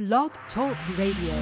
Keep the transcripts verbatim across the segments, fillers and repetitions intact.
Blog Talk Radio.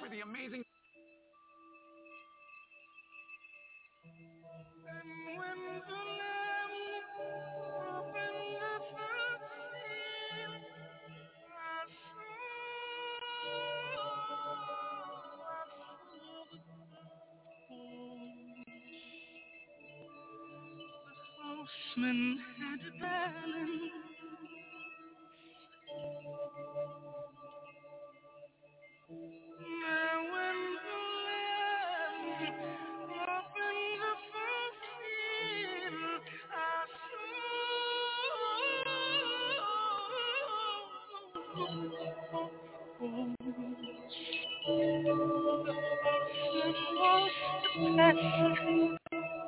for the amazing... And when the Lamb opened the first seal, I saw, I saw the horsemen had balance. Now when the Lamb opened the first seal, I saw the horseman was the past.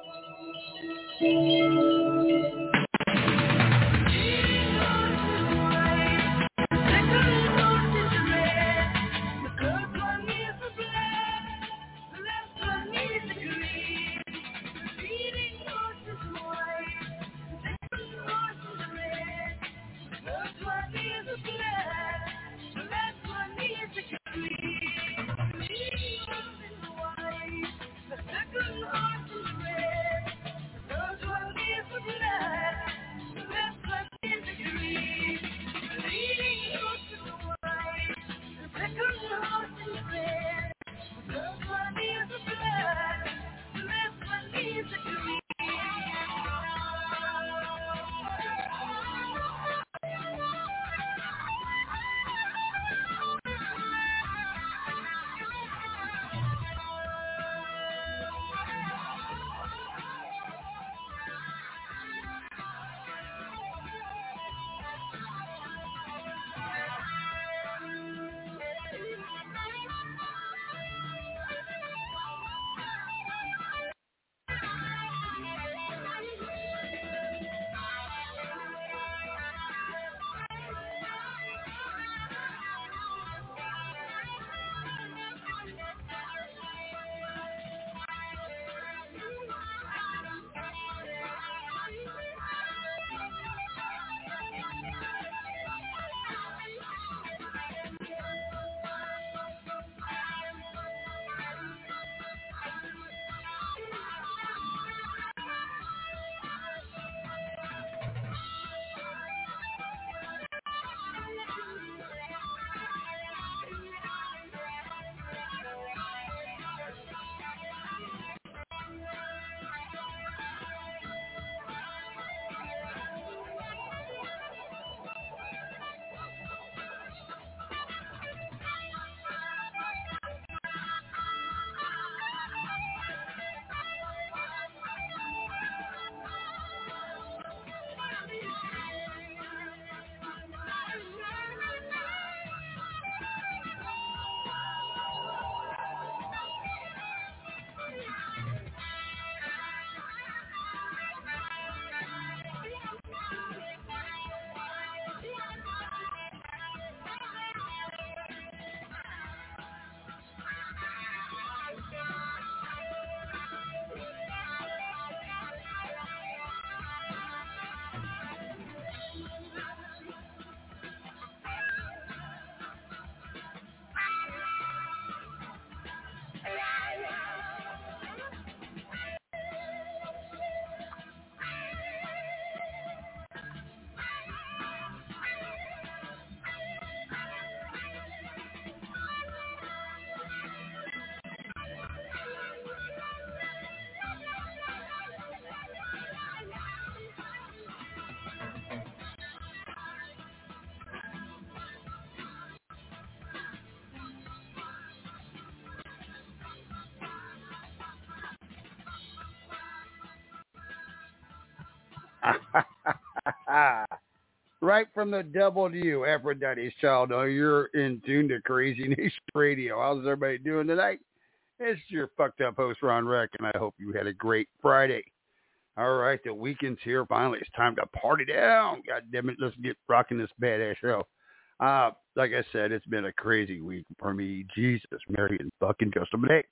Right from the W, Aphrodite's Child. Oh, you're in tune to Crazy Nation Radio. How's everybody doing tonight? It's your fucked up host, Ron Reck, and I hope you had a great Friday. All right, the weekend's here. Finally, it's time to party down. God damn it, let's get rocking this badass show. Uh, like I said, it's been a crazy week for me. Jesus, Mary, and fucking just a minute.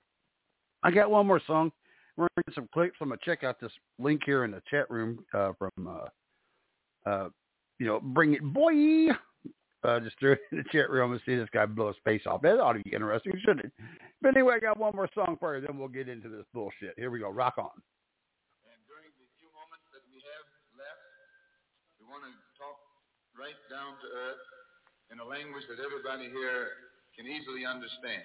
I got one more song. We're going to get some clips. I'm going to check out this link here in the chat room uh, from, uh, uh, you know, Bring It Boy. Uh, just threw it in the chat room and see this guy blow his face off. That ought to be interesting, shouldn't it? But anyway, I got one more song for you, then we'll get into this bullshit. Here we go. Rock on. And during the few moments that we have left, we want to talk right down to earth in a language that everybody here can easily understand.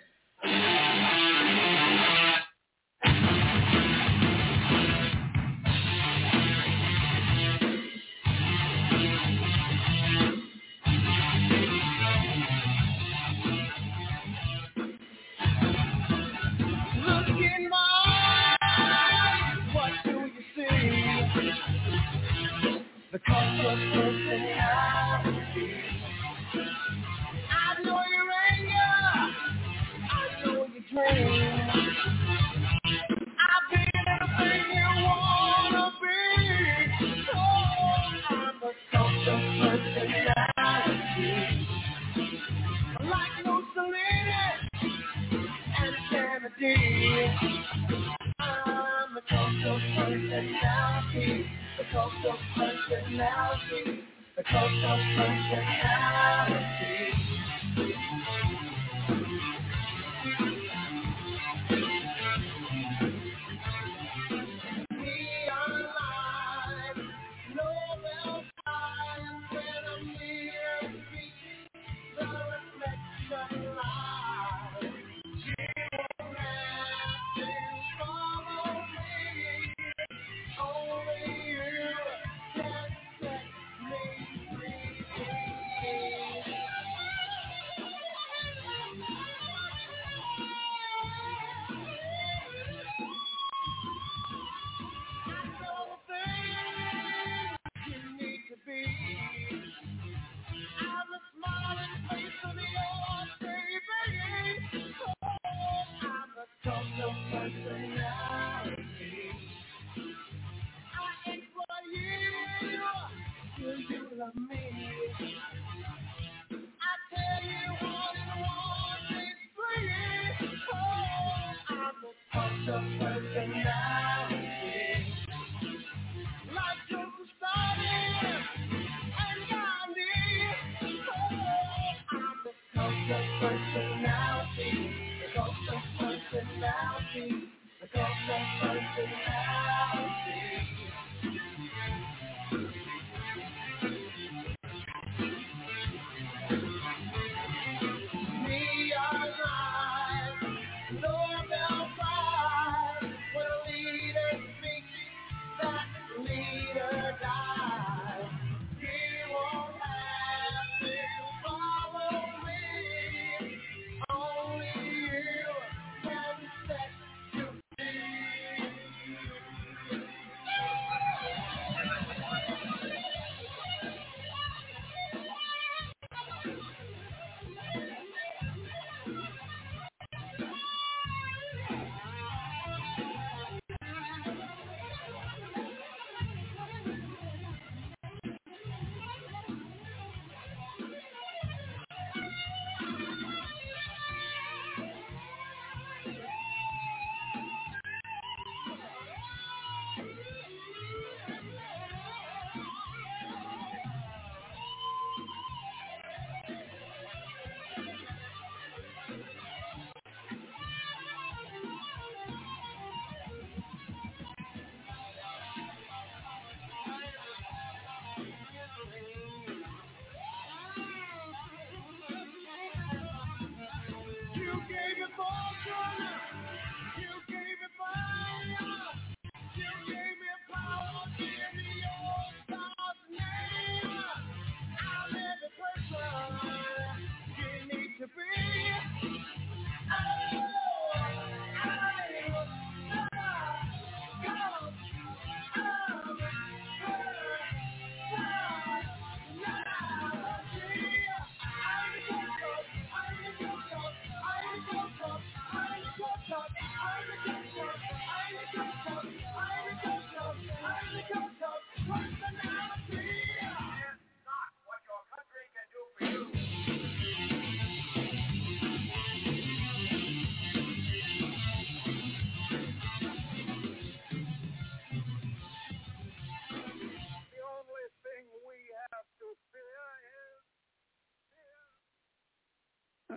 The cost of personality. I know your anger. I know your dream. I've been everything you wanna be. Oh, I'm the cost of personality. Like Mussolini and Kennedy. I'm the cost of personality. The cost of personality. The cost of personality. We are alive. Nobel Prize when I'm near speech. The reflection lies. You won't have to follow me. Only you can set me free. I know things you need to be. I'm the smiling face of your baby. Oh, I'm the touch of personality. I employ you till you love me. I tell you all in one big free. Oh, I'm the touch of personality. Like Joseph Stalin and Gandhi. Oh, I'm the touch of personality. The touch of personality. The touch of personality. We are live, Nobel Prize. When a leader speaks, that leader dies. You won't have to follow me. Only you can set you free.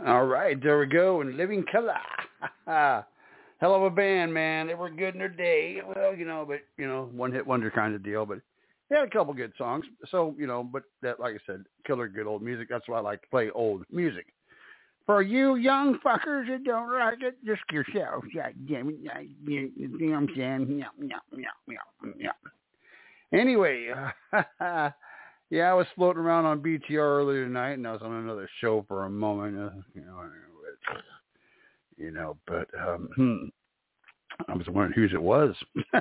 All right, there we go. And Living Color. Hell of a band, man. They were good in their day. Well, you know, but, you know, one-hit wonder kind of deal. But they had a couple good songs. So, you know, but that, like I said, killer good old music. That's why I like to play old music. For you young fuckers that don't like it, just yourself. Yeah, damn it. You know what I'm saying? Yeah, yeah, yeah, yeah, yeah. Anyway, uh, yeah, I was floating around on B T R earlier tonight, and I was on another show for a moment. Uh, you know, you know, but um, hmm, I was wondering whose it was.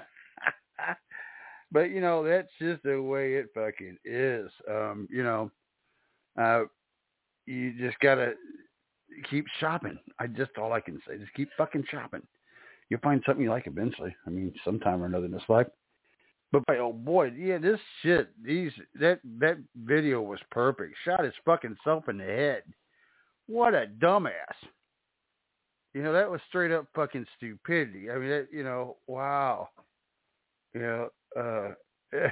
But you know, that's just the way it fucking is. Um, you know, uh, you just gotta keep shopping. I just all I can say, just keep fucking shopping. You'll find something you like eventually. I mean, sometime or another in this life. But oh boy, yeah, this shit, these that that video was perfect. Shot his fucking self in the head. What a dumbass. You know, that was straight up fucking stupidity. I mean, that, you know, wow. You know, uh,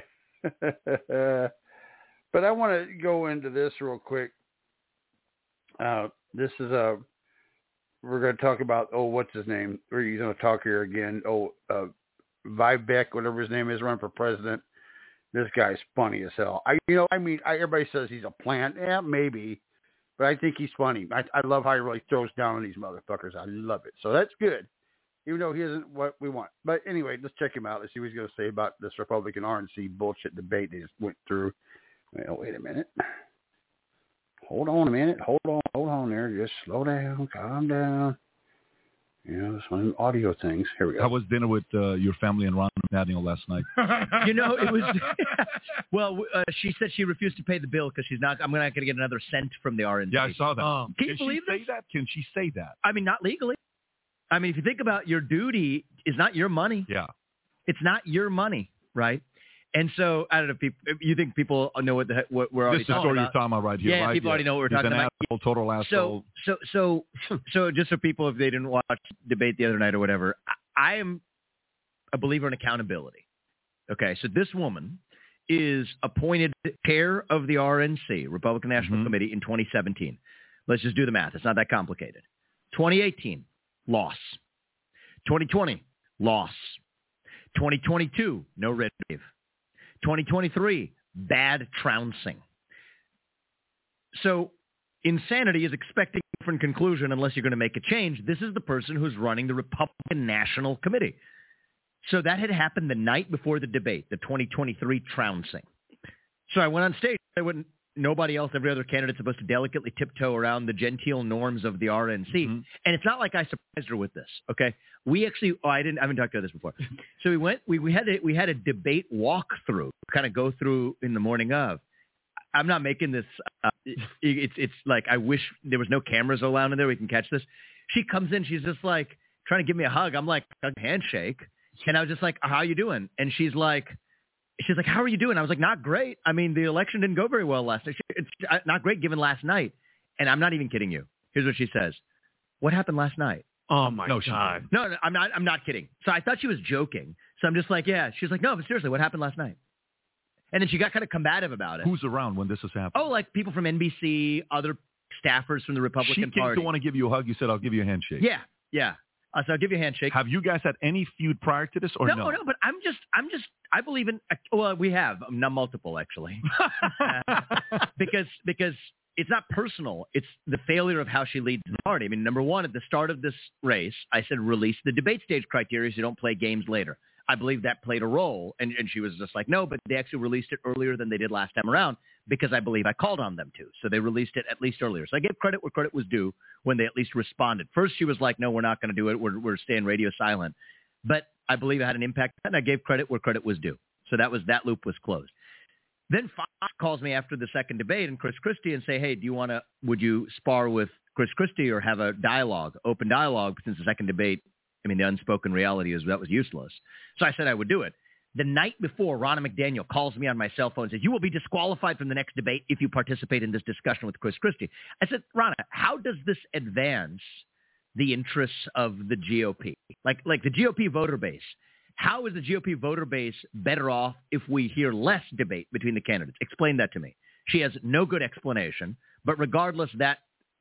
but I want to go into this real quick. Uh, this is a, we're going to talk about, oh, what's his name? We're going to talk here again. Oh, uh, Vivek, whatever his name is, running for president. This guy's funny as hell. I, you know, I mean, I, everybody says he's a plant. Yeah, maybe. But I think he's funny. I, I love how he really throws down on these motherfuckers. I love it. So that's good, even though he isn't what we want. But anyway, let's check him out. Let's see what he's going to say about this Republican R N C bullshit debate they just went through. Well, wait a minute. Hold on a minute. Hold on. Hold on there. Just slow down. Calm down. You know, it's one of them audio things. Here we go. How was dinner with uh, your family and Ron Daniel last night? You know, it was, well, uh, she said she refused to pay the bill because she's not, I'm not going to get another cent from the R N C. Yeah, I saw that. Oh. Can, Can you believe she say that? Can she say that? I mean, not legally. I mean, if you think about your duty, is not your money. Yeah. It's not your money, right? And so, I don't know if people, if you think people know what the what we're already this is talking what about. you're talking about right here, yeah, right? people yeah. already know what we're He's talking an about. Asshole, total asshole. So, so, so, so, just for people if they didn't watch debate the other night or whatever, I, I am a believer in accountability. Okay, so this woman is appointed chair of the R N C, Republican National mm-hmm. Committee, in twenty seventeen. Let's just do the math. It's not that complicated. twenty eighteen, loss. twenty twenty, loss. twenty twenty-two, no red wave. twenty twenty-three, bad trouncing. So insanity is expecting a different conclusion unless you're going to make a change. This is the person who's running the Republican National Committee. So that had happened the night before the debate, the twenty twenty-three trouncing. So I went on stage. I wouldn't, nobody else, every other candidate supposed to delicately tiptoe around the genteel norms of the R N C. Mm-hmm. And it's not like I surprised her with this, okay? We actually, oh, I didn't, I haven't talked about this before. So we went, we, we had a, we had a debate walkthrough, kind of go through in the morning of. I'm not making this, uh, it, it's it's like I wish there was no cameras around in there. We can catch this. She comes in, she's just like trying to give me a hug. I'm like, a handshake. And I was just like, how you doing? And she's like, she's like, how are you doing? I was like, not great. I mean, the election didn't go very well last night. It's not great given last night. And I'm not even kidding you. Here's what she says. What happened last night? Oh, my no, God. No, no, I'm not, I'm not kidding. So I thought she was joking. So I'm just like, yeah. She's like, no, but seriously, what happened last night? And then she got kind of combative about it. Who's around when this is happening? Oh, like people from N B C, other staffers from the Republican Party. She came Party. to want to give you a hug. You said, I'll give you a handshake. Yeah, yeah. Uh, so I'll give you a handshake. Have you guys had any feud prior to this or no? No, no, but I'm just, I'm just, I believe in, well, we have, um, not multiple actually. uh, because, because it's not personal. It's the failure of how she leads the party. I mean, number one, at the start of this race, I said, release the debate stage criteria so you don't play games later. I believe that played a role. And, and she was just like, no, but they actually released it earlier than they did last time around because I believe I called on them to. So they released it at least earlier. So I gave credit where credit was due when they at least responded. First, she was like, no, we're not going to do it. We're, we're staying radio silent. But I believe it had an impact, and I gave credit where credit was due. So that was that loop was closed. Then Fox calls me after the second debate and Chris Christie and say, hey, do you want to, would you spar with Chris Christie or have a dialogue, open dialogue, since the second debate, I mean, the unspoken reality is that was useless. So I said I would do it. The night before, Ronna McDaniel calls me on my cell phone and says, you will be disqualified from the next debate if you participate in this discussion with Chris Christie. I said, Ronna, how does this advance the interests of the G O P? Like, like the G O P voter base. How is the G O P voter base better off if we hear less debate between the candidates? Explain that to me. She has no good explanation, but regardless, that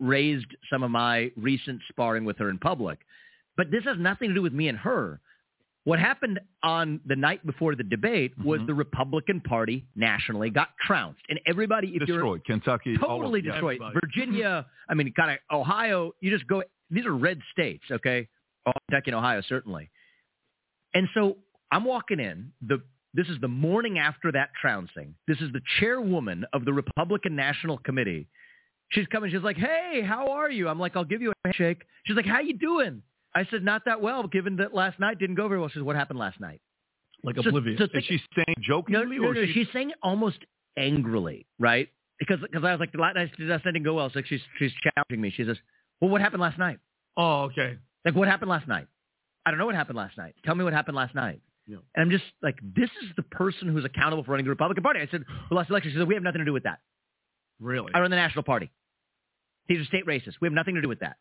raised some of my recent sparring with her in public. But this has nothing to do with me and her. What happened on the night before the debate was Mhm. the Republican Party nationally got trounced. And everybody, if Destroyed. you're Kentucky. all totally of, yeah. destroyed. everybody. Virginia, I mean, kind of Ohio, you just go, these are red states, okay? Oh, Kentucky and Ohio, certainly. And so I'm walking in. The This is the morning after that trouncing. This is the chairwoman of the Republican National Committee. She's coming. She's like, hey, how are you? I'm like, I'll give you a handshake. She's like, how you doing? I said, not that well, given that last night didn't go very well. She said, what happened last night? Like So- oblivious. so Is think- she saying No, jokingly no, or no, she, she's saying it almost angrily, right? Because because I was like, the last night didn't go well. So she's she's challenging me. She says, well, what happened last night? oh, okay. Like, what happened last night? I don't know what happened last night. Tell me what happened last night. Yeah. And I'm just like, this is the person who's accountable for running the Republican Party. I said, the last election, she said, we have nothing to do with that. Really? I run the National Party. These are state races. We have nothing to do with that.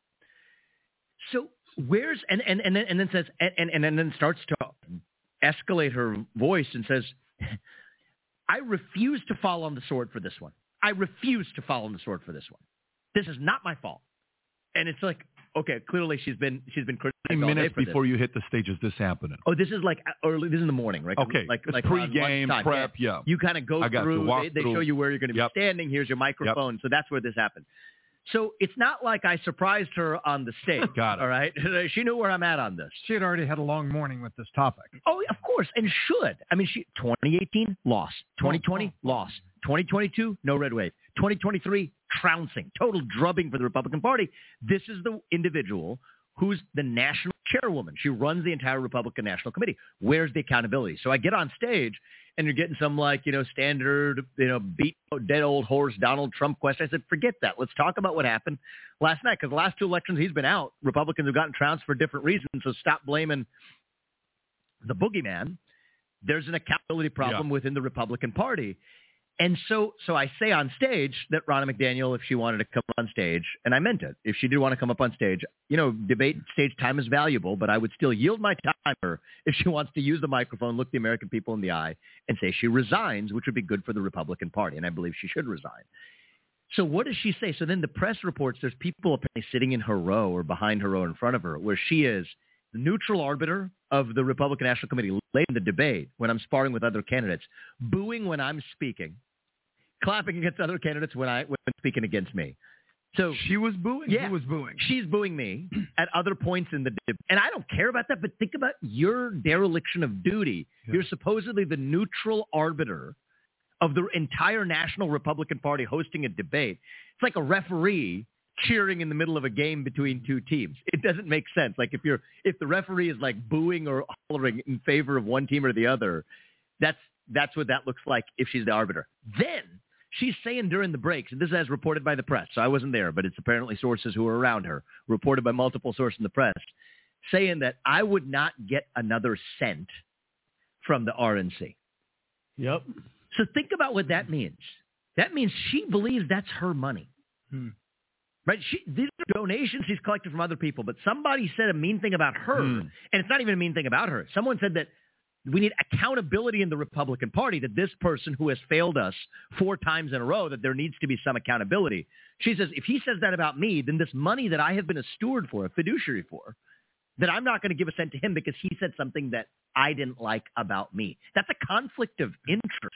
So where's, and, and, and, then, and then says, and, and, and then starts to escalate her voice and says, I refuse to fall on the sword for this one. I refuse to fall on the sword for this one. This is not my fault. And it's like, okay, clearly she's been she's been criticized How many all day minutes for before this. you hit the stage is this happening? Oh, this is like early. This is in the morning, right? Okay, like it's like pre-game, around lunchtime. prep, yeah. You kind of go I got through. to walk they, they through. show you where you're going to Yep. be standing. Here's your microphone. So that's where this happened. So it's not like I surprised her on the stage. Got it. All right, she knew where I'm at on this. She had already had a long morning with this topic. Oh, of course, and should. I mean, she twenty eighteen loss, twenty twenty loss, twenty twenty-two no red wave, twenty twenty-three trouncing, total drubbing for the Republican Party. This is the individual who's the national chairwoman. She runs the entire Republican National Committee. Where's the accountability? So I get on stage, and you're getting some like, you know, standard, you know, beat dead old horse Donald Trump question. I said, forget that. Let's talk about what happened last night, because the last two elections he's been out, Republicans have gotten trounced for different reasons. So stop blaming the boogeyman. There's an accountability problem Yeah. within the Republican Party. And so so I say on stage that Ronna McDaniel, if she wanted to come on stage, and I meant it, if she did want to come up on stage, you know, debate stage time is valuable, but I would still yield my time to her if she wants to use the microphone, look the American people in the eye, and say she resigns, which would be good for the Republican Party, and I believe she should resign. So what does she say? So then the press reports there's people apparently sitting in her row or behind her row in front of her, where she is the neutral arbiter of the Republican National Committee late in the debate when I'm sparring with other candidates, booing when I'm speaking, clapping against other candidates when I when speaking against me. So She was booing. Yeah. Who was booing? she's booing me at other points in the debate. And I don't care about that, but think about your dereliction of duty. Yeah. You're supposedly the neutral arbiter of the entire National Republican Party hosting a debate. It's like a referee cheering in the middle of a game between two teams. It doesn't make sense. Like if you're if the referee is like booing or hollering in favor of one team or the other, that's that's what that looks like if she's the arbiter. Then she's saying during the breaks, and this is as reported by the press, so I wasn't there, but it's apparently sources who were around her, reported by multiple sources in the press, saying that I would not get another cent from the R N C. Yep. So think about what that means. That means she believes that's her money. Hmm. Right? She, these are donations she's collected from other people, but somebody said a mean thing about her, Hmm. and it's not even a mean thing about her. Someone said that we need accountability in the Republican Party, that this person who has failed us four times in a row, that there needs to be some accountability. She says, if he says that about me, then this money that I have been a steward for, a fiduciary for, that I'm not going to give a cent to him because he said something that I didn't like about me. That's a conflict of interest.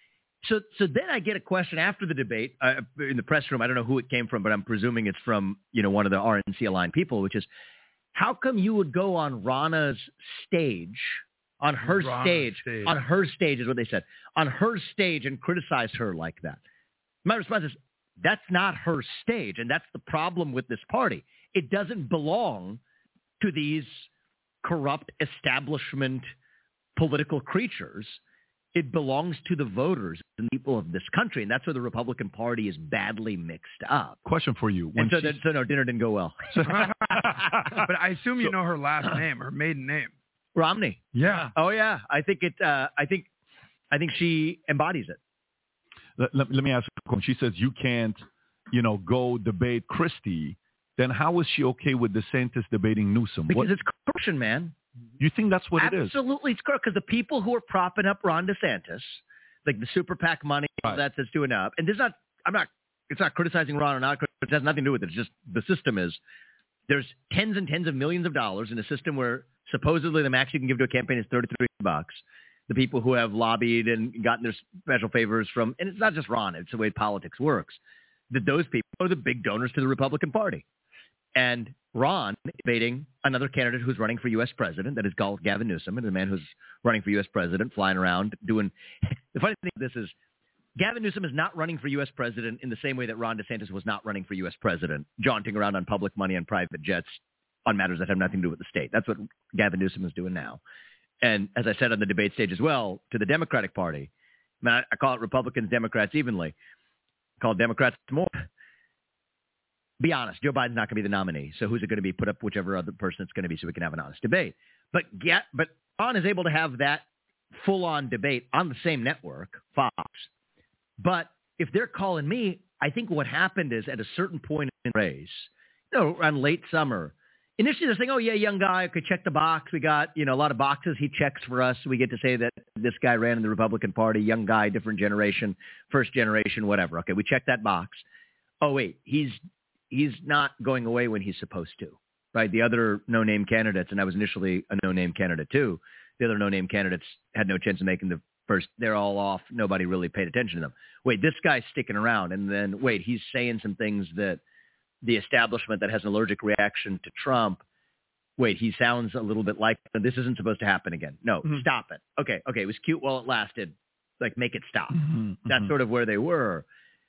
So so then I get a question after the debate uh, in the press room. I don't know who it came from, but I'm presuming it's from, you know, one of the R N C-aligned people, which is, how come you would go on Ronna's stage, on her Ronna's stage, stage. on her stage is what they said, on her stage and criticize her like that? My response is, that's not her stage, and that's the problem with this party. It doesn't belong to these corrupt establishment political creatures. It belongs to the voters and people of this country, and that's where the Republican Party is badly mixed up. Question for you. When And so, she- that, so no, dinner didn't go well. But I assume you know her last name, her maiden name. Romney. Yeah. Oh yeah, I think it. Uh, I think, I think she embodies it. let, let, let me ask you, when she says you can't, you know, go debate Christie, then how is she okay with DeSantis debating Newsom? Because What, it's corruption, man. you think that's what it is? Absolutely, it's corrupt. Because the people who are propping up Ron DeSantis, like the super PAC money, all Right. that that's doing up, and there's not. I'm not it's not criticizing Ron or not. It has nothing to do with it. It's just the system is there's tens and tens of millions of dollars in a system where supposedly the max you can give to a campaign is thirty-three bucks. The people who have lobbied and gotten their special favors from, and it's not just Ron, it's the way politics works, that those people are the big donors to the Republican Party. And Ron is debating another candidate who's running for U S president, that is called Gavin Newsom, and the man who's running for U S president, flying around doing, the funny thing is this is, Gavin Newsom is not running for U S president in the same way that Ron DeSantis was not running for U S president, jaunting around on public money and private jets on matters that have nothing to do with the state. That's what Gavin Newsom is doing now. And as I said on the debate stage as well, to the Democratic Party, I, mean, I, I call it Republicans, Democrats evenly. I call Democrats more. Be honest, Joe Biden's not going to be the nominee. So who's it going to be? Put up whichever other person it's going to be so we can have an honest debate. But get, but Ron is able to have that full-on debate on the same network, Fox. But if they're calling me, I think what happened is at a certain point in the race, you know, around late summer, initially they're saying, oh, yeah, young guy, could check the box. We got, you know, a lot of boxes he checks for us. We get to say that this guy ran in the Republican Party, young guy, different generation, first generation, whatever. Okay, we check that box. Oh, wait, he's he's not going away when he's supposed to, right? The other no-name candidates, and I was initially a no-name candidate too, the other no-name candidates had no chance of making the first. They're all off. Nobody really paid attention to them. Wait, this guy's sticking around. And then, wait, he's saying some things that the establishment that has an allergic reaction to Trump, wait, he sounds a little bit like this isn't supposed to happen again. No, mm-hmm. Stop it. Okay, okay, it was cute while it lasted. Like, make it stop. Mm-hmm. That's sort of where they were.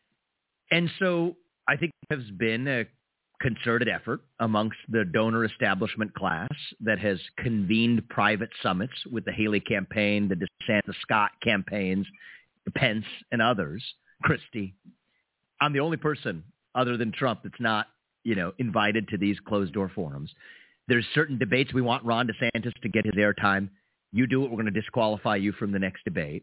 And so I think there has been a concerted effort amongst the donor establishment class that has convened private summits with the Haley campaign, the DeSantis Scott campaigns, Pence and others, Christie. I'm the only person other than Trump that's not, you know, invited to these closed-door forums. There's certain debates we want Ron DeSantis to get his airtime. You do it, we're going to disqualify you from the next debate.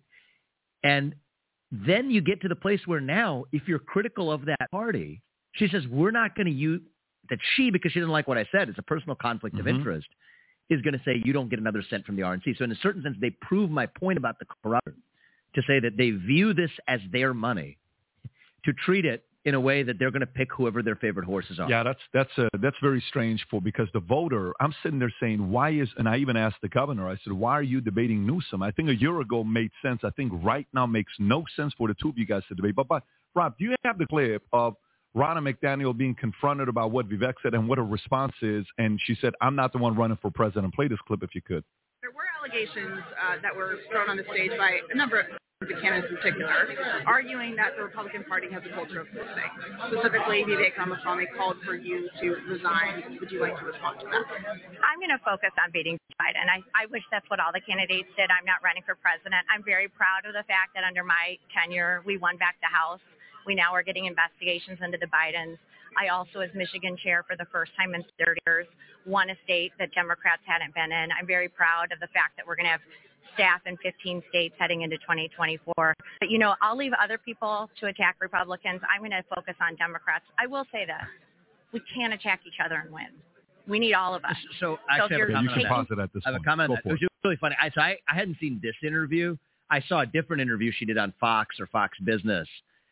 And then you get to the place where now, if you're critical of that party, she says, we're not going to use, that she, because she doesn't like what I said, it's a personal conflict mm-hmm. of interest, is going to say you don't get another cent from the R N C. So in a certain sense, they prove my point about the corruption to say that they view this as their money, to treat it in a way that they're going to pick whoever their favorite horses are. Yeah, that's that's uh, that's very strange for because the voter, I'm sitting there saying, why is, and I even asked the governor, I said, why are you debating Newsom? I think a year ago made sense. I think right now makes no sense for the two of you guys to debate. But, but Rob, do you have the clip of Ronna McDaniel being confronted about what Vivek said and what her response is? And she said, I'm not the one running for president. Play this clip if you could. There were allegations uh, that were thrown on the stage by a number of the candidates in particular, arguing that the Republican Party has a culture of losing. Specifically, Vivek Ramaswamy called for you to resign. Would you like to respond to that? I'm going to focus on beating Biden. I, I wish that's what all the candidates did. I'm not running for president. I'm very proud of the fact that under my tenure, we won back the House. We now are getting investigations into the Bidens. I also, as Michigan chair for the first time in thirty years, won a state that Democrats hadn't been in. I'm very proud of the fact that we're going to have staff in fifteen states heading into twenty twenty-four. But, you know, I'll leave other people to attack Republicans. I'm going to focus on Democrats. I will say this. We can't attack each other and win. We need all of us. So, I so have a comment you can pause it at this I have point. a comment Go on that. It was it. really funny. I, so I, I hadn't seen this interview. I saw a different interview she did on Fox or Fox Business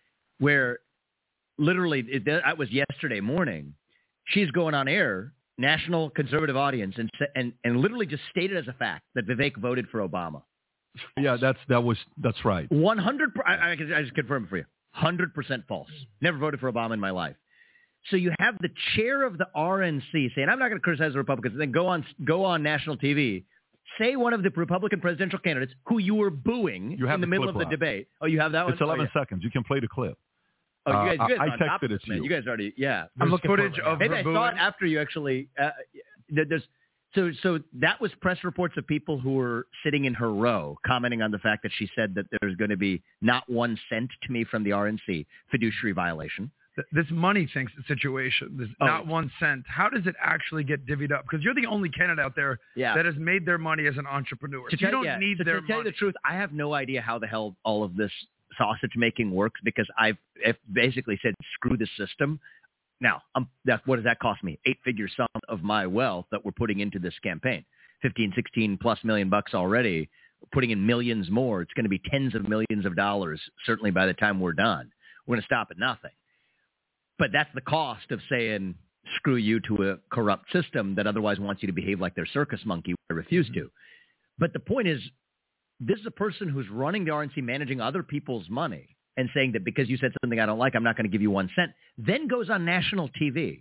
where literally, it, that was yesterday morning. She's going on air, national conservative audience, and and and literally just stated as a fact that Vivek voted for Obama. Yeah, that's that was that's right. One hundred. I, I, can, I just confirm it for you. Hundred percent false. Never voted for Obama in my life. So you have the chair of the R N C saying, "I'm not going to criticize the Republicans," and then go on go on national T V, say one of the Republican presidential candidates who you were booing you have in the, the middle clip, of the Rob. debate. Oh, you have that one. It's eleven oh, yeah. seconds. You can play the clip. Oh, you guys, you guys Uh, are I on top texted of it this, to man. you. You guys already, yeah. I'm There's looking footage for, of Maybe I Rabu. saw it after you actually. Uh, there's so so that was press reports of people who were sitting in her row commenting on the fact that she said that there's going to be not one cent to me from the R N C, fiduciary violation. Th- This money thing situation, this Oh. not one cent. How does it actually get divvied up? Because you're the only candidate out there Yeah. that has made their money as an entrepreneur. To So you tell- don't yeah, need to, their to tell money. you the truth, I have no idea how the hell all of this sausage making works because I've, I've basically said screw the system. Now, um, that what does that cost me? Eight figure sum of my wealth that we're putting into this campaign, fifteen, sixteen plus million bucks already. Putting in millions more. It's going to be tens of millions of dollars certainly by the time we're done. We're going to stop at nothing. But that's the cost of saying screw you to a corrupt system that otherwise wants you to behave like their circus monkey. I refuse to. But the point is, this is a person who's running the R N C, managing other people's money, and saying that because you said something I don't like, I'm not going to give you one cent, then goes on national T V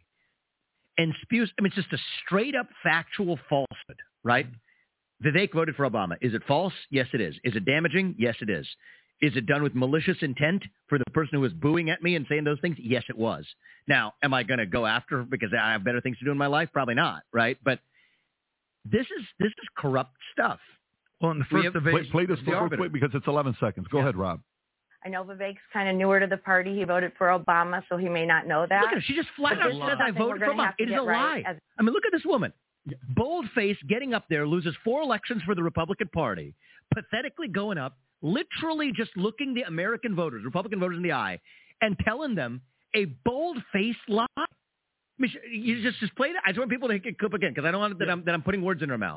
and spews. I mean, it's just a straight-up factual falsehood, right? Vivek voted for Obama. Is it false? Yes, it is. Is it damaging? Yes, it is. Is it done with malicious intent for the person who was booing at me and saying those things? Yes, it was. Now, am I going to go after her because I have better things to do in my life? Probably not, right? But this is this is corrupt stuff. Well, in the We first have- debate, Play, play this The real arbiter. quick because it's eleven seconds. Go Yeah. ahead, Rob. I know Vivek's kind of newer to the party. He voted for Obama, so he may not know that. Look at her. She just flat But out this is says I something voted we're for gonna Obama. have to It is get a right lie. as- I mean, look at this woman. Bold face, getting up there, loses four elections for the Republican Party, pathetically going up, literally just looking the American voters, Republican voters in the eye, and telling them a bold-faced lie. I mean, you just, just play that. I just want people to hit clip again because I don't want that I'm, that I'm putting words in her mouth.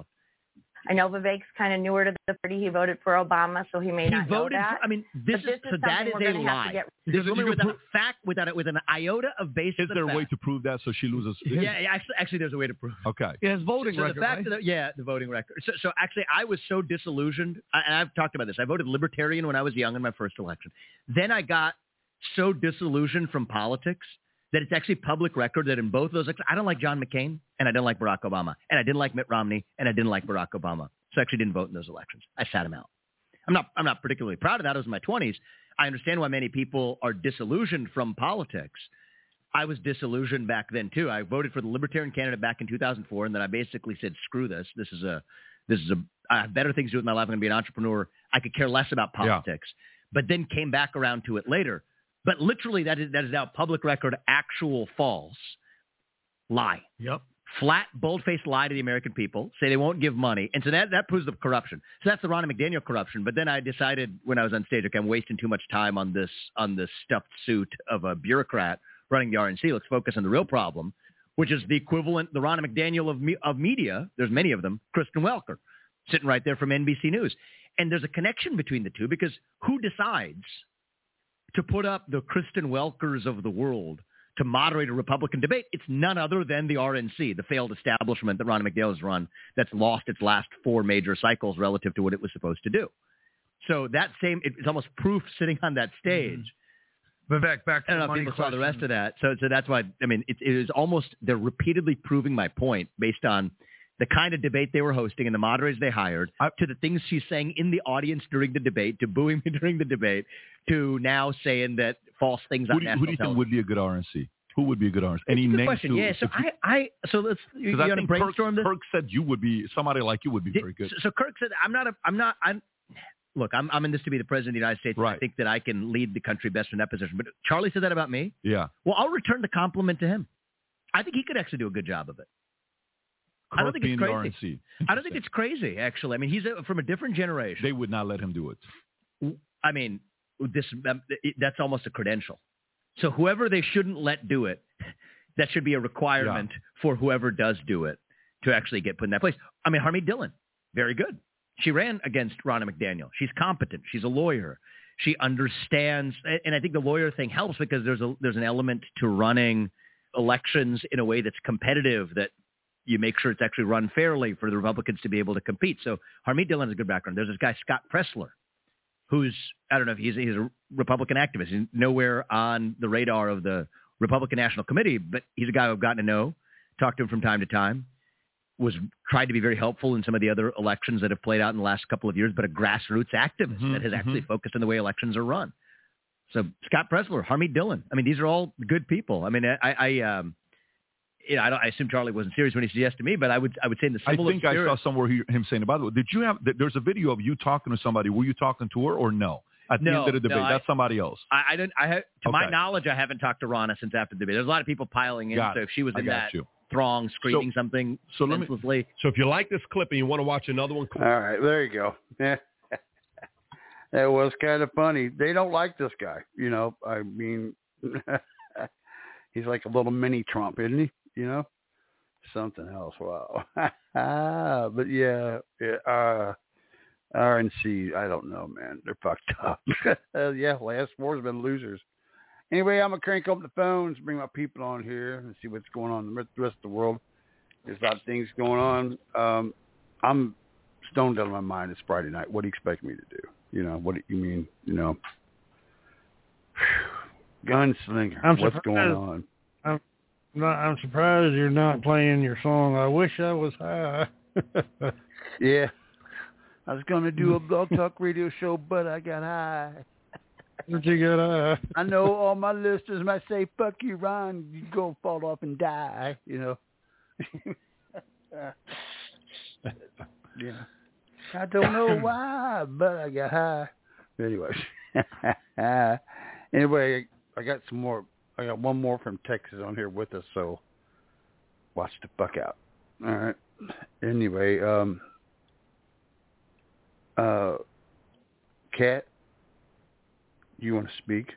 I know Vivek's kind of newer to the party. He voted for Obama, so he may He not know voted. that. For, I mean, this, But this is, is so that something is we're a gonna have to lie. get- This Is it- woman you without can a fact, without a, with an iota of basis. Is there a of way fact. to prove that so she loses? Yeah, yeah, actually, actually, there's a way to prove. Okay. yeah, his voting so record, the fact right? that, yeah, the voting record. So, so actually, I was so disillusioned, I- and I've talked about this. I voted Libertarian when I was young in my first election. Then I got so disillusioned from politics that it's actually public record that in both of those elections, I don't like John McCain, and I didn't like Barack Obama, and I didn't like Mitt Romney, and I didn't like Barack Obama. So I actually didn't vote in those elections. I sat him out. I'm not. I'm not particularly proud of that. I was in my twenties. I understand why many people are disillusioned from politics. I was disillusioned back then too. I voted for the Libertarian candidate back in two thousand four, and then I basically said, "Screw this. This is a. This is a. I have better things to do with my life. I'm going to be an entrepreneur. I could care less about politics." But then came back around to it later. But literally, that is that is now public record, actual false lie. Yep. Flat, bold-faced lie to the American people, say they won't give money. And so that, that proves the corruption. So that's the Ronna McDaniel corruption. But then I decided when I was on stage, okay, I'm wasting too much time on this on this stuffed suit of a bureaucrat running the R N C. Let's focus on the real problem, which is the equivalent, the Ronna McDaniel of, me, of media. There's many of them, Kristen Welker, sitting right there from N B C News. And there's a connection between the two because who decides to put up the Kristen Welkers of the world to moderate a Republican debate? It's none other than the R N C, the failed establishment that Ronna McDaniel has run that's lost its last four major cycles relative to what it was supposed to do. So that same, it's almost proof sitting on that stage. Vivek, back to I don't know the if money people question. saw the rest of that. So, so that's why, I mean, it, it is almost, they're repeatedly proving my point based on the kind of debate they were hosting and the moderators they hired, I, to the things she's saying in the audience during the debate, to booing me during the debate, to now saying that false things Who on do, you, national who do you think television. would be a good R N C? Who would be a good R N C? It's Any a good names? question. to- Yeah, so if you- I, I, so let's, you, you Because I want to think Kirk, brainstorm this? Kirk said you would be, somebody like you would be Did- very good. So, so Kirk said, I'm not, a, I'm not, I'm, look, I'm, I'm in this to be the president of the United States. And I Right. think that I can lead the country best in that position. But Charlie said that about me. Yeah. Well, I'll return the compliment to him. I think he could actually do a good job of it. I don't Kirk think it's being the crazy. R N C. I don't think it's crazy, actually. I mean, he's a, from a different generation. They would not let him do it. I mean, this um, it, that's almost a credential. So whoever they shouldn't let do it, that should be a requirement Yeah. for whoever does do it to actually get put in that place. I mean, Harmeet Dillon, very good. She ran against Ronna McDaniel. She's competent. She's a lawyer. She understands, and I think the lawyer thing helps because there's a there's an element to running elections in a way that's competitive, that you make sure it's actually run fairly for the Republicans to be able to compete. So Harmeet Dillon has a good background. There's this guy, Scott Pressler, who's, I don't know if he's, he's a Republican activist. He's nowhere on the radar of the Republican National Committee, but he's a guy I've gotten to know, talked to him from time to time, was tried to be very helpful in some of the other elections that have played out in the last couple of years, but a grassroots activist Mhm, that has actually mhm. focused on the way elections are run. So Scott Pressler, Harmeet Dillon. I mean, these are all good people. I mean, I, I, um, you know, I, don't, I assume Charlie wasn't serious when he said yes to me, but I would, I would say in the I similar think spirit, I saw somewhere he, him saying, by the way, did you have, there's a video of you talking to somebody. Were you talking to her or no? At the No, end of the no, debate. I- That's somebody else. I, I didn't. I ha- to my Okay. knowledge, I haven't talked to Ronna since after the debate. There's a lot of people piling in. Got so it. if she was I in got that you. throng screaming So- something so let me- senselessly, So if you like this clip and you want to watch another one, cool. All right, there you go. Yeah. That was kind of funny. They don't like this guy. You know, I mean, he's like a little mini Trump, isn't he? You know, something else. Wow. But yeah, yeah uh, R N C, I don't know, man. They're fucked up. uh, yeah, last four's been losers. Anyway, I'm going to crank up the phones, bring my people on here, and see what's going on in the rest of the world. There's a lot of things going on. Um, I'm stoned out of my mind. It's Friday night. What do you expect me to do? You know, what do you mean, you know? Gunslinger. I'm What's surprised. going on? I'm not, I'm surprised you're not playing your song, I Wish I Was High. Yeah. I was going to do a blog talk radio show, but I got high. But you got high. I know all my listeners might say, fuck you, Ron. You go fall off and die, you know. Yeah. I don't know why, but I got high. Anyway. Anyway, I got some more. I got one more from Texas on here with us, so watch the fuck out. All right. Anyway, um, uh, Kat, you want to speak?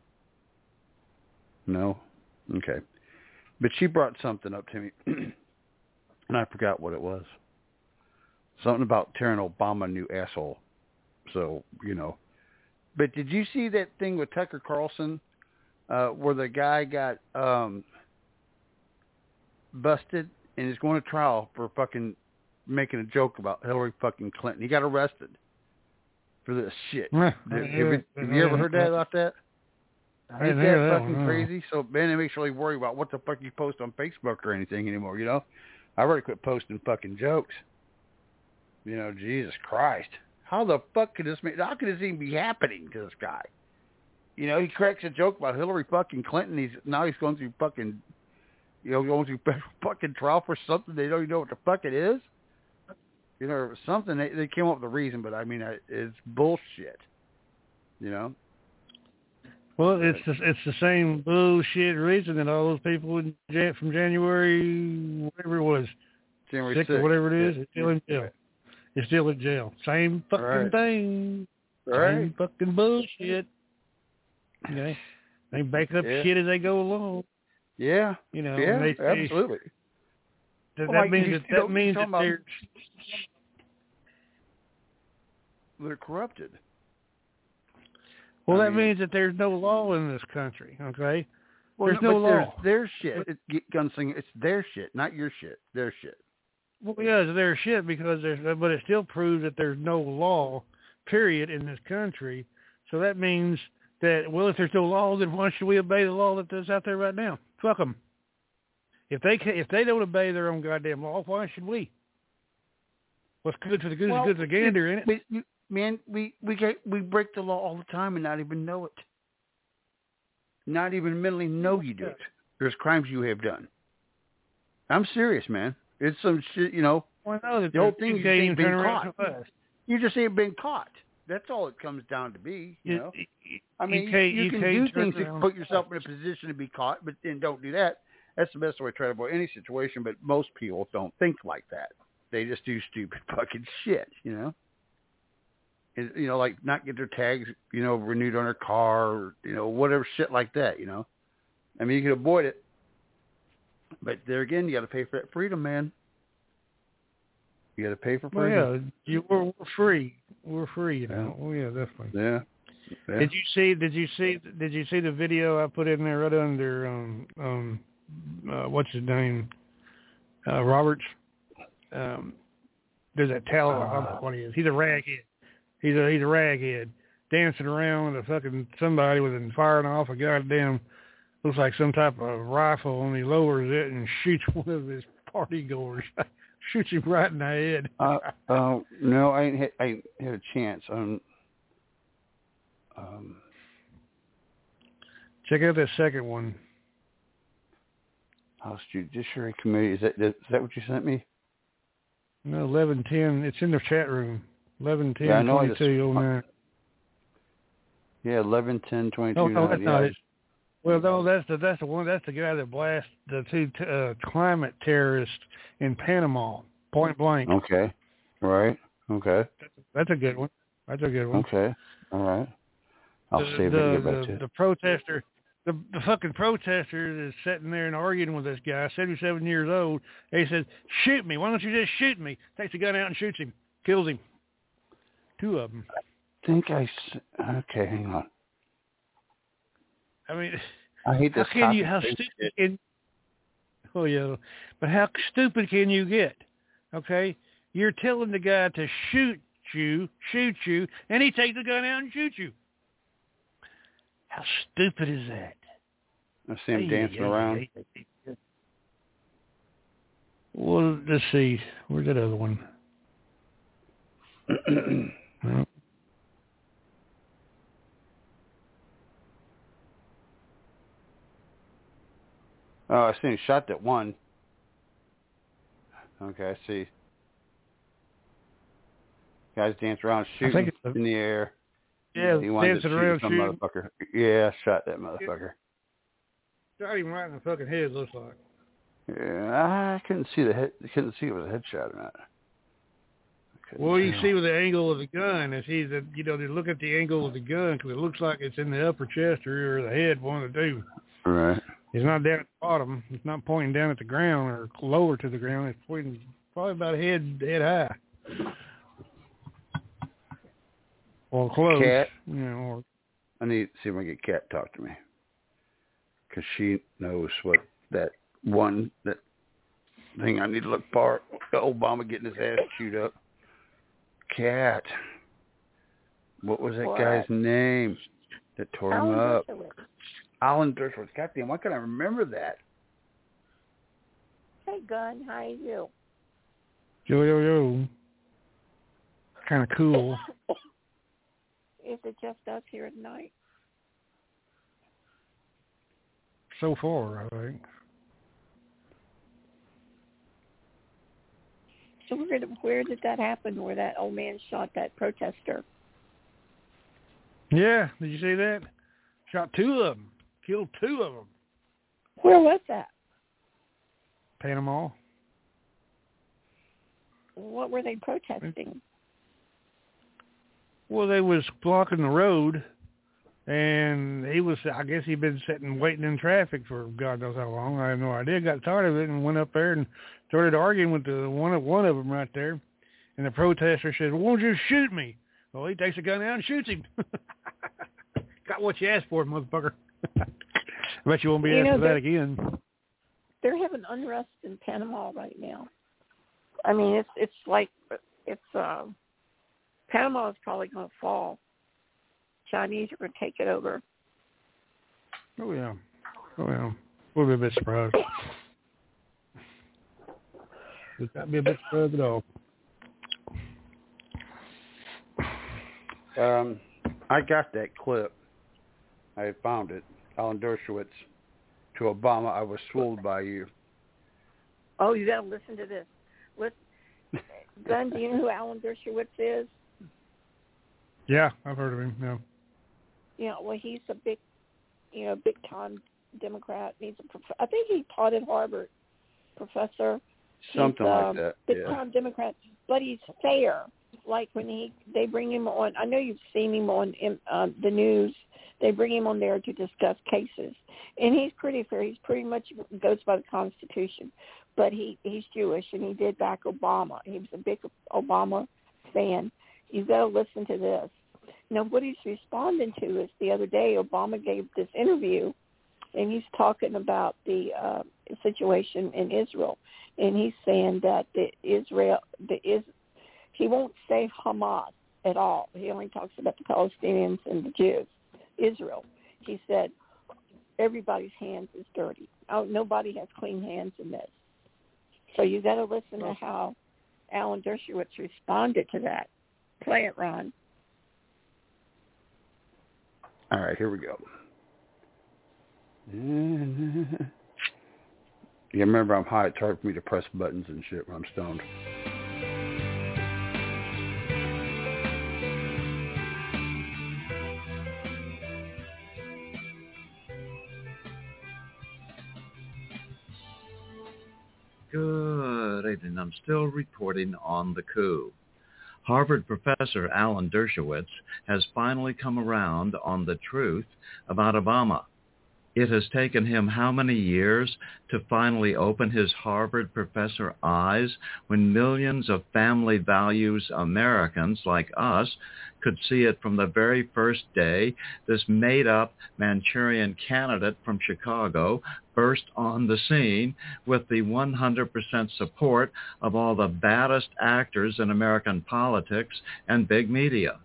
No? Okay. But she brought something up to me, and I forgot what it was. Something about tearing Obama a new asshole. So, you know. But did you see that thing with Tucker Carlson uh, where the guy got um, busted and is going to trial for fucking making a joke about Hillary fucking Clinton? He got arrested for this shit. have, have, you, have you ever heard that about that? Ain't that fucking that crazy? So, man, it makes you really worry about what the fuck you post on Facebook or anything anymore, you know? I already quit posting fucking jokes. You know, Jesus Christ. How the fuck could this make, how could this even be happening to this guy? You know, he cracks a joke about Hillary fucking Clinton. He's now he's going through fucking, you know, going through fucking trial for something they don't even know what the fuck it is. You know, something, they, they came up with a reason, but I mean, it's bullshit. You know? Well, it's the, it's the same bullshit reason that all those people in, from January, whatever it was, January sixth or whatever it is, yeah. it's still in jail. It's still in jail. Same fucking right. thing. Right. Same fucking bullshit. Okay. They make up yeah. shit as they go along. Yeah. You know. Yeah. They, absolutely. That, well, that like, means you, that, you that know, means that they're they're corrupted. Well, I that mean, means that there's no law in this country. Okay. Well, there's no, no but law. There's their shit. It's Gunslinger. It's their shit, not your shit. Their shit. Well, yeah, it's their shit because there's, but it still proves that there's no law, period, in this country. So that means that, well, if there's no law, then why should we obey the law that's out there right now? Fuck them. If they can, if they don't obey their own goddamn law, why should we? What's good for the goose well, is good for the gander, ain't it? We, you, man, we we get, we break the law all the time and not even know it. Not even mentally know you do it. There's crimes you have done. I'm serious, man. It's some shit, you know. Well, I know that the whole thing is you ain't been caught. So you just ain't been caught. That's all it comes down to be, you, you know. I mean, you, you, you can do things to put yourself in a position to be caught, but then don't do that. That's the best way to try to avoid any situation, but most people don't think like that. They just do stupid fucking shit, you know. And, you know, like not get their tags, you know, renewed on their car, or, you know, whatever shit like that, you know. I mean, you can avoid it. But there again, you got to pay for that freedom, man. You got to pay for freedom. Well, yeah, you, we're, we're free. We're free, you know. Yeah. Oh yeah, definitely. Yeah. yeah. Did you see? Did you see? Did you see the video I put in there right under um um uh, what's his name uh, Roberts? Um, there's that talent. I don't know what he is. He's a raghead. He's a he's a raghead dancing around with a fucking somebody with and firing off a goddamn. Looks like some type of rifle, and he lowers it and shoots one of his party goers. Shoots him right in the head. uh, uh, no, I ain't had, I ain't had a chance. Um, um, Check out that second one. House Judiciary Committee. Is that is that what you sent me? No, eleven ten. It's in the chat room. Eleven ten yeah, twenty two oh nine. Yeah, eleven ten twenty two. Oh, no, that's yeah. not it. Well, no, that's the that's the one. That's the guy that blasted the two uh, climate terrorists in Panama, point blank. Okay, right. Okay, that's a good one. That's a good one. Okay, all right. I'll the, save the, it and get back the, to it. The protester, the the fucking protester is sitting there and arguing with this guy, seventy-seven years old. And he says, "Shoot me! Why don't you just shoot me?" Takes the gun out and shoots him, kills him. Two of them. I think I. Okay, hang on. I mean, I hate this. how can you? How copy-paste stupid shit. can? Oh yeah, but how stupid can you get? Okay, you're telling the guy to shoot you, shoot you, and he takes the gun out and shoots you. How stupid is that? I see him Hey, dancing hey, around. hey, hey, hey. Well, let's see. Where's that other one? Well, Oh, I see him shot that one. Okay, I see. Guys dance around I think shooting it's a- in the air. Yeah, he wanted to dancing shoot around some shooting. motherfucker. Yeah, shot that motherfucker. Shot him right in the fucking head, looks like. Yeah, I couldn't see the head. I couldn't see if it was a headshot or not. Well, you see with the angle of the gun, is he's a, you know, they look at the angle of the gun because it looks like it's in the upper chest or the head, one of the two. Right. It's not down at the bottom. It's not pointing down at the ground or lower to the ground. It's pointing probably about head head high. Or close. Cat. You know, or, I need to see if I can get Cat to talk to me. Because she knows what that one, that thing I need to look for. Obama getting his ass chewed up. Cat. What was that What? guy's name that tore Alan him up? Dershowitz. Alan Dershowitz. Goddamn, why can't I remember that? Hey, Gun, how are you? yo, yo, yo. Kind of cool. Is it just us here tonight? So far, I think. So where did, where did that happen, where that old man shot that protester? Yeah, did you see that? Shot two of them. Killed two of them. Where was that? Panama. What were they protesting? Well, they was blocking the road, and he was, I guess he'd been sitting waiting in traffic for God knows how long. I have no idea. Got tired of it and went up there and started arguing with the one of one of them right there. And the protester says, well, won't you shoot me? Well, he takes a gun out and shoots him. Got what you asked for, motherfucker. I bet you won't be You asked know, for that they're- again. They're having unrest in Panama right now. I mean, it's it's like, it's, uh, Panama is probably going to fall. Chinese are going to take it over. Oh, yeah. Oh, yeah. We'll be a bit surprised. Would not be a bit surprised at all. Um, I got that clip. I found it. Alan Dershowitz to Obama, I was fooled by you. Oh, you got to listen to this. Listen, Gun, do you know who Alan Dershowitz is? Yeah, I've heard of him. Yeah. You know, well, he's a big, you know, big time Democrat. He's a prof- I think he taught at Harvard, professor. Something he's, like um, that. Big Yeah. time Democrat, but he's fair. Like when he they bring him on. I know you've seen him on in, um, the news. They bring him on there to discuss cases, and he's pretty fair. He's pretty much goes by the Constitution, but he he's Jewish, and he did back Obama. He was a big Obama fan. You've got to listen to this. Now, what he's responding to is the other day Obama gave this interview, and he's talking about the uh, situation in Israel, and he's saying that the Israel, the is, he won't say Hamas at all. He only talks about the Palestinians and the Jews. Israel. He said everybody's hands is dirty. Oh, nobody has clean hands in this. So you got to listen to how Alan Dershowitz responded to that. Play it, Ron. All right, here we go. You remember I'm high. It's hard for me to press buttons and shit when I'm stoned. Good evening. I'm still reporting on the coup. Harvard professor Alan Dershowitz has finally come around on the truth about Obama. It has taken him how many years to finally open his Harvard professor eyes when millions of family values Americans like us could see it from the very first day this made-up Manchurian candidate from Chicago burst on the scene with the one hundred percent support of all the baddest actors in American politics and big media.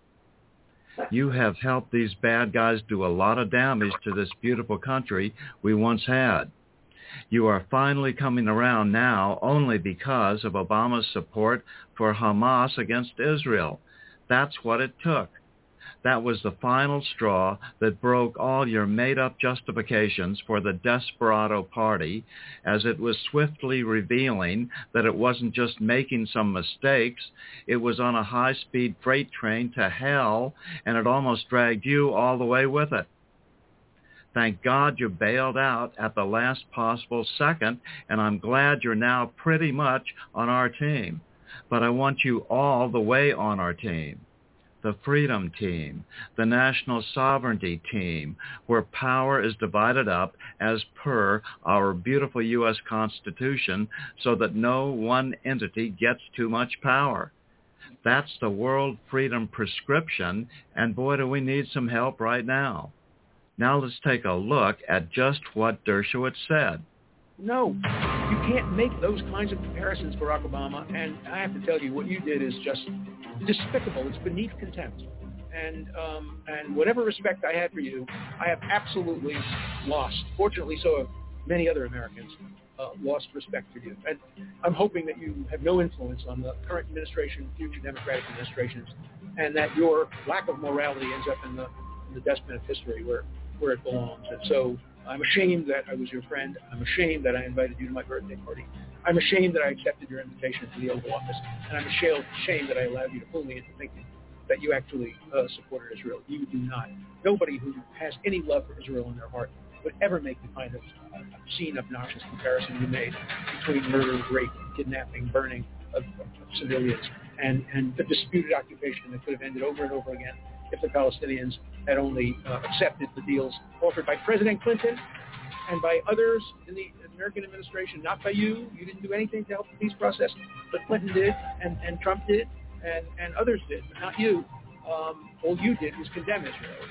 You have helped these bad guys do a lot of damage to this beautiful country we once had. You are finally coming around now only because of Obama's support for Hamas against Israel. That's what it took. That was the final straw that broke all your made-up justifications for the Desperado Party, as it was swiftly revealing that it wasn't just making some mistakes, it was on a high-speed freight train to hell, and it almost dragged you all the way with it. Thank God you bailed out at the last possible second, and I'm glad you're now pretty much on our team. But I want you all the way on our team. The Freedom Team, the National Sovereignty Team, where power is divided up as per our beautiful U S Constitution so that no one entity gets too much power. That's the World Freedom Prescription, and boy, do we need some help right now. Now let's take a look at just what Dershowitz said. No, you can't make those kinds of comparisons, Barack Obama, and I have to tell you, what you did is just despicable. It's beneath contempt. And um, and whatever respect I had for you, I have absolutely lost. Fortunately, so have many other Americans uh, lost respect for you. And I'm hoping that you have no influence on the current administration, future Democratic administrations, and that your lack of morality ends up in the, in the dustbin of history where, where it belongs. And so I'm ashamed that I was your friend. I'm ashamed that I invited you to my birthday party. I'm ashamed that I accepted your invitation to the Oval Office. And I'm ashamed that I allowed you to fool me into thinking that you actually uh, supported Israel. You do not. Nobody who has any love for Israel in their heart would ever make the kind of uh, obscene, obnoxious comparison you made between murder, rape, kidnapping, burning of, of, of civilians, and, and the disputed occupation that could have ended over and over again if the Palestinians had only uh, accepted the deals offered by President Clinton and by others in the American administration, not by you. You didn't do anything to help the peace process, but Clinton did, and, and Trump did, and, and others did, but not you. Um, all you did was condemn Israel.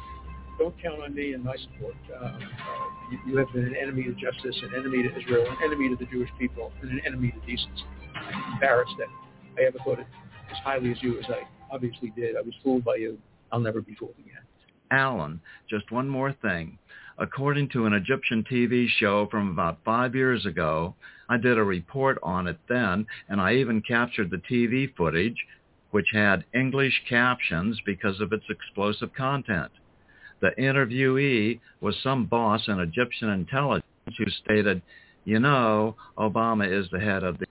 Don't count on me and my support. Uh, uh, you, you have been an enemy to justice, an enemy to Israel, an enemy to the Jewish people, and an enemy to decency. I'm embarrassed that I ever thought it as highly as you as I obviously did. I was fooled by you. I'll never be fooled again. Alan, just one more thing. According to an Egyptian T V show from about five years ago, I did a report on it then, and I even captured the T V footage, which had English captions because of its explosive content. The interviewee was some boss in Egyptian intelligence who stated, you know, Obama is the head of the...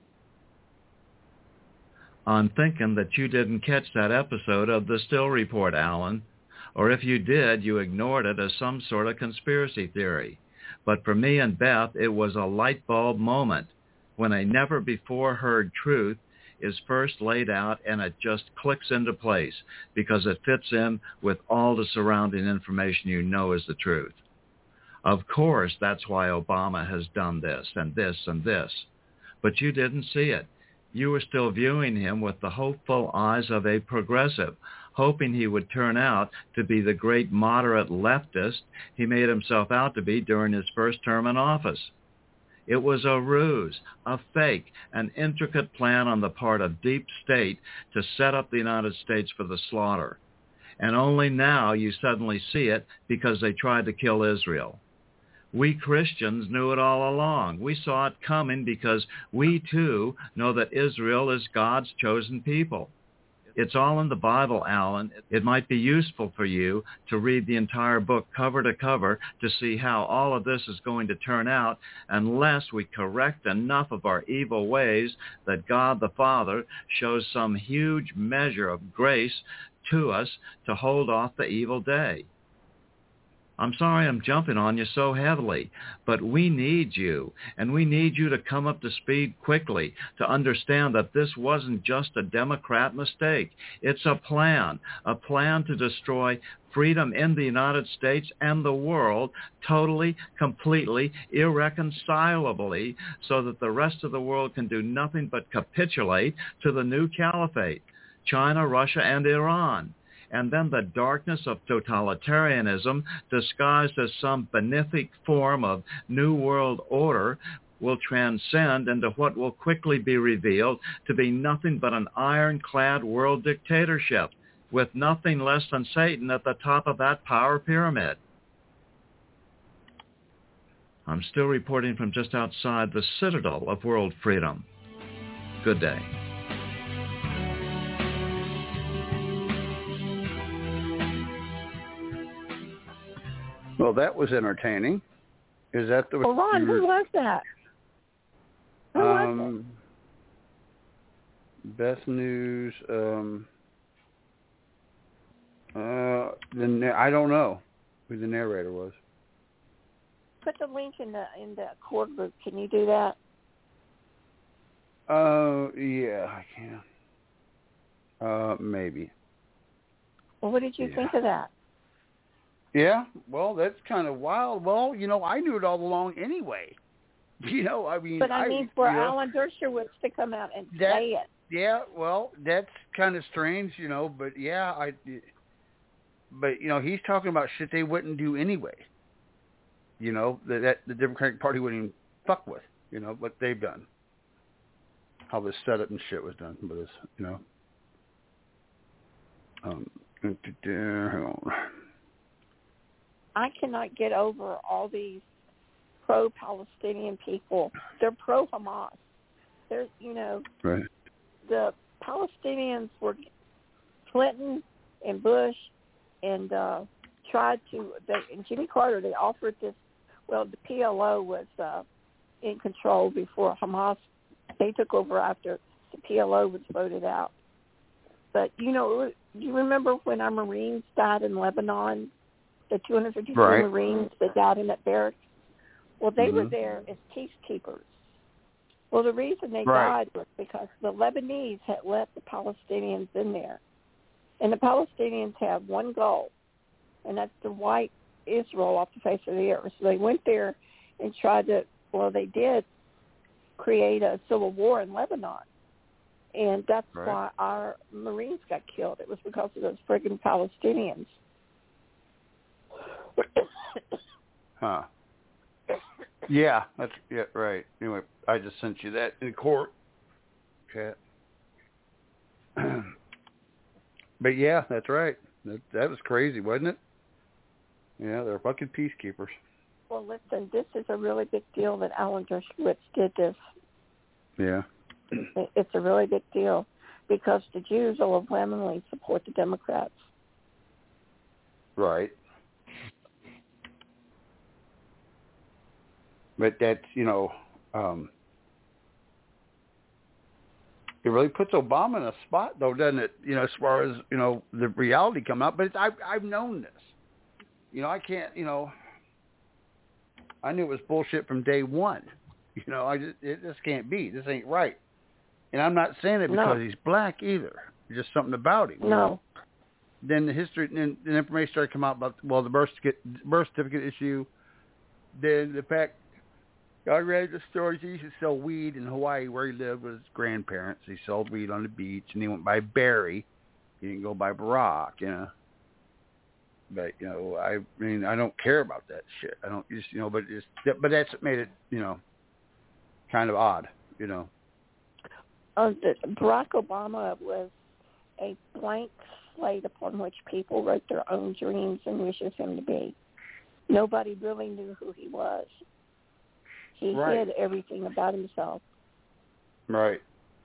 I'm thinking that you didn't catch that episode of the Still Report, Alan. Or if you did, you ignored it as some sort of conspiracy theory. But for me and Beth, it was a light bulb moment when a never-before-heard truth is first laid out and it just clicks into place because it fits in with all the surrounding information you know is the truth. Of course, that's why Obama has done this and this and this. But you didn't see it. You were still viewing him with the hopeful eyes of a progressive, hoping he would turn out to be the great moderate leftist he made himself out to be during his first term in office. It was a ruse, a fake, an intricate plan on the part of deep state to set up the United States for the slaughter. And only now you suddenly see it because they tried to kill Israel. We Christians knew it all along. We saw it coming because we, too, know that Israel is God's chosen people. It's all in the Bible, Alan. It might be useful for you to read the entire book cover to cover to see how all of this is going to turn out unless we correct enough of our evil ways that God the Father shows some huge measure of grace to us to hold off the evil day. I'm sorry I'm jumping on you so heavily, but we need you, and we need you to come up to speed quickly to understand that this wasn't just a Democrat mistake. It's a plan, a plan to destroy freedom in the United States and the world totally, completely, irreconcilably, so that the rest of the world can do nothing but capitulate to the new caliphate, China, Russia, and Iran. And then the darkness of totalitarianism, disguised as some benefic form of New World Order, will transcend into what will quickly be revealed to be nothing but an ironclad world dictatorship, with nothing less than Satan at the top of that power pyramid. I'm still reporting from just outside the citadel of world freedom. Good day. Well, that was entertaining. Is that the? Well, Ron, who was that? Who was um, it? Best news. Um, uh, the I don't know who the narrator was. Put the link in the in the cord group. Can you do that? Uh, yeah, I can. Uh, maybe. Well, what did you yeah. think of that? Yeah, well, that's kind of wild. Well, you know, I knew it all along anyway. You know, I mean, But I mean, for you know, Alan Dershowitz to come out and that, say it. Yeah, well, that's kind of strange, you know. But yeah, I. But you know, he's talking about shit they wouldn't do anyway. You know, that, that the Democratic Party wouldn't even fuck with. You know what they've done, how this setup and shit was done. But it's, you know, um, hang on. I cannot get over all these pro-Palestinian people. They're pro-Hamas. They're, you know, right. The Palestinians were Clinton and Bush and uh, tried to, they, and Jimmy Carter, they offered this, well, the P L O was uh, in control before Hamas, they took over after the P L O was voted out. But, you know, do you remember when our Marines died in Lebanon? The two hundred fifty-two right. Marines that died in that barracks. Well, they mm-hmm. were there as peacekeepers. Well, the reason they right. died was because the Lebanese had let the Palestinians in there. And the Palestinians have one goal, and that's to wipe Israel off the face of the earth. So they went there and tried to, well, they did create a civil war in Lebanon. And that's right. why our Marines got killed. It was because of those friggin' Palestinians. Huh. Yeah, that's yeah, right. Anyway, I just sent you that in court, chat. But yeah, that's right. That, that was crazy, wasn't it? Yeah, they're fucking peacekeepers. Well, listen, this is a really big deal that Alan Dershowitz did this. Yeah. It's a really big deal because the Jews will overwhelmingly support the Democrats. Right. But that's, you know, um, it really puts Obama in a spot, though, doesn't it? You know, as far as, you know, the reality come out. But it's, I've, I've known this. You know, I can't, you know, I knew it was bullshit from day one. You know, I just, it just can't be. This ain't right. And I'm not saying it because no. he's black either. It's just something about him. No. You know? Then the history and the information started to come out about, well, the birth certificate, birth certificate issue. Then the fact, I read the stories. He used to sell weed in Hawaii where he lived with his grandparents. He sold weed on the beach, and he went by Barry. He didn't go by Barack, you know. But, you know, I mean, I don't care about that shit. I don't just, you know, but it's, but that's what made it, you know, kind of odd, you know. Uh, Barack Obama was a blank slate upon which people wrote their own dreams and wishes him to be. Nobody really knew who he was. He right. hid everything about himself. Right.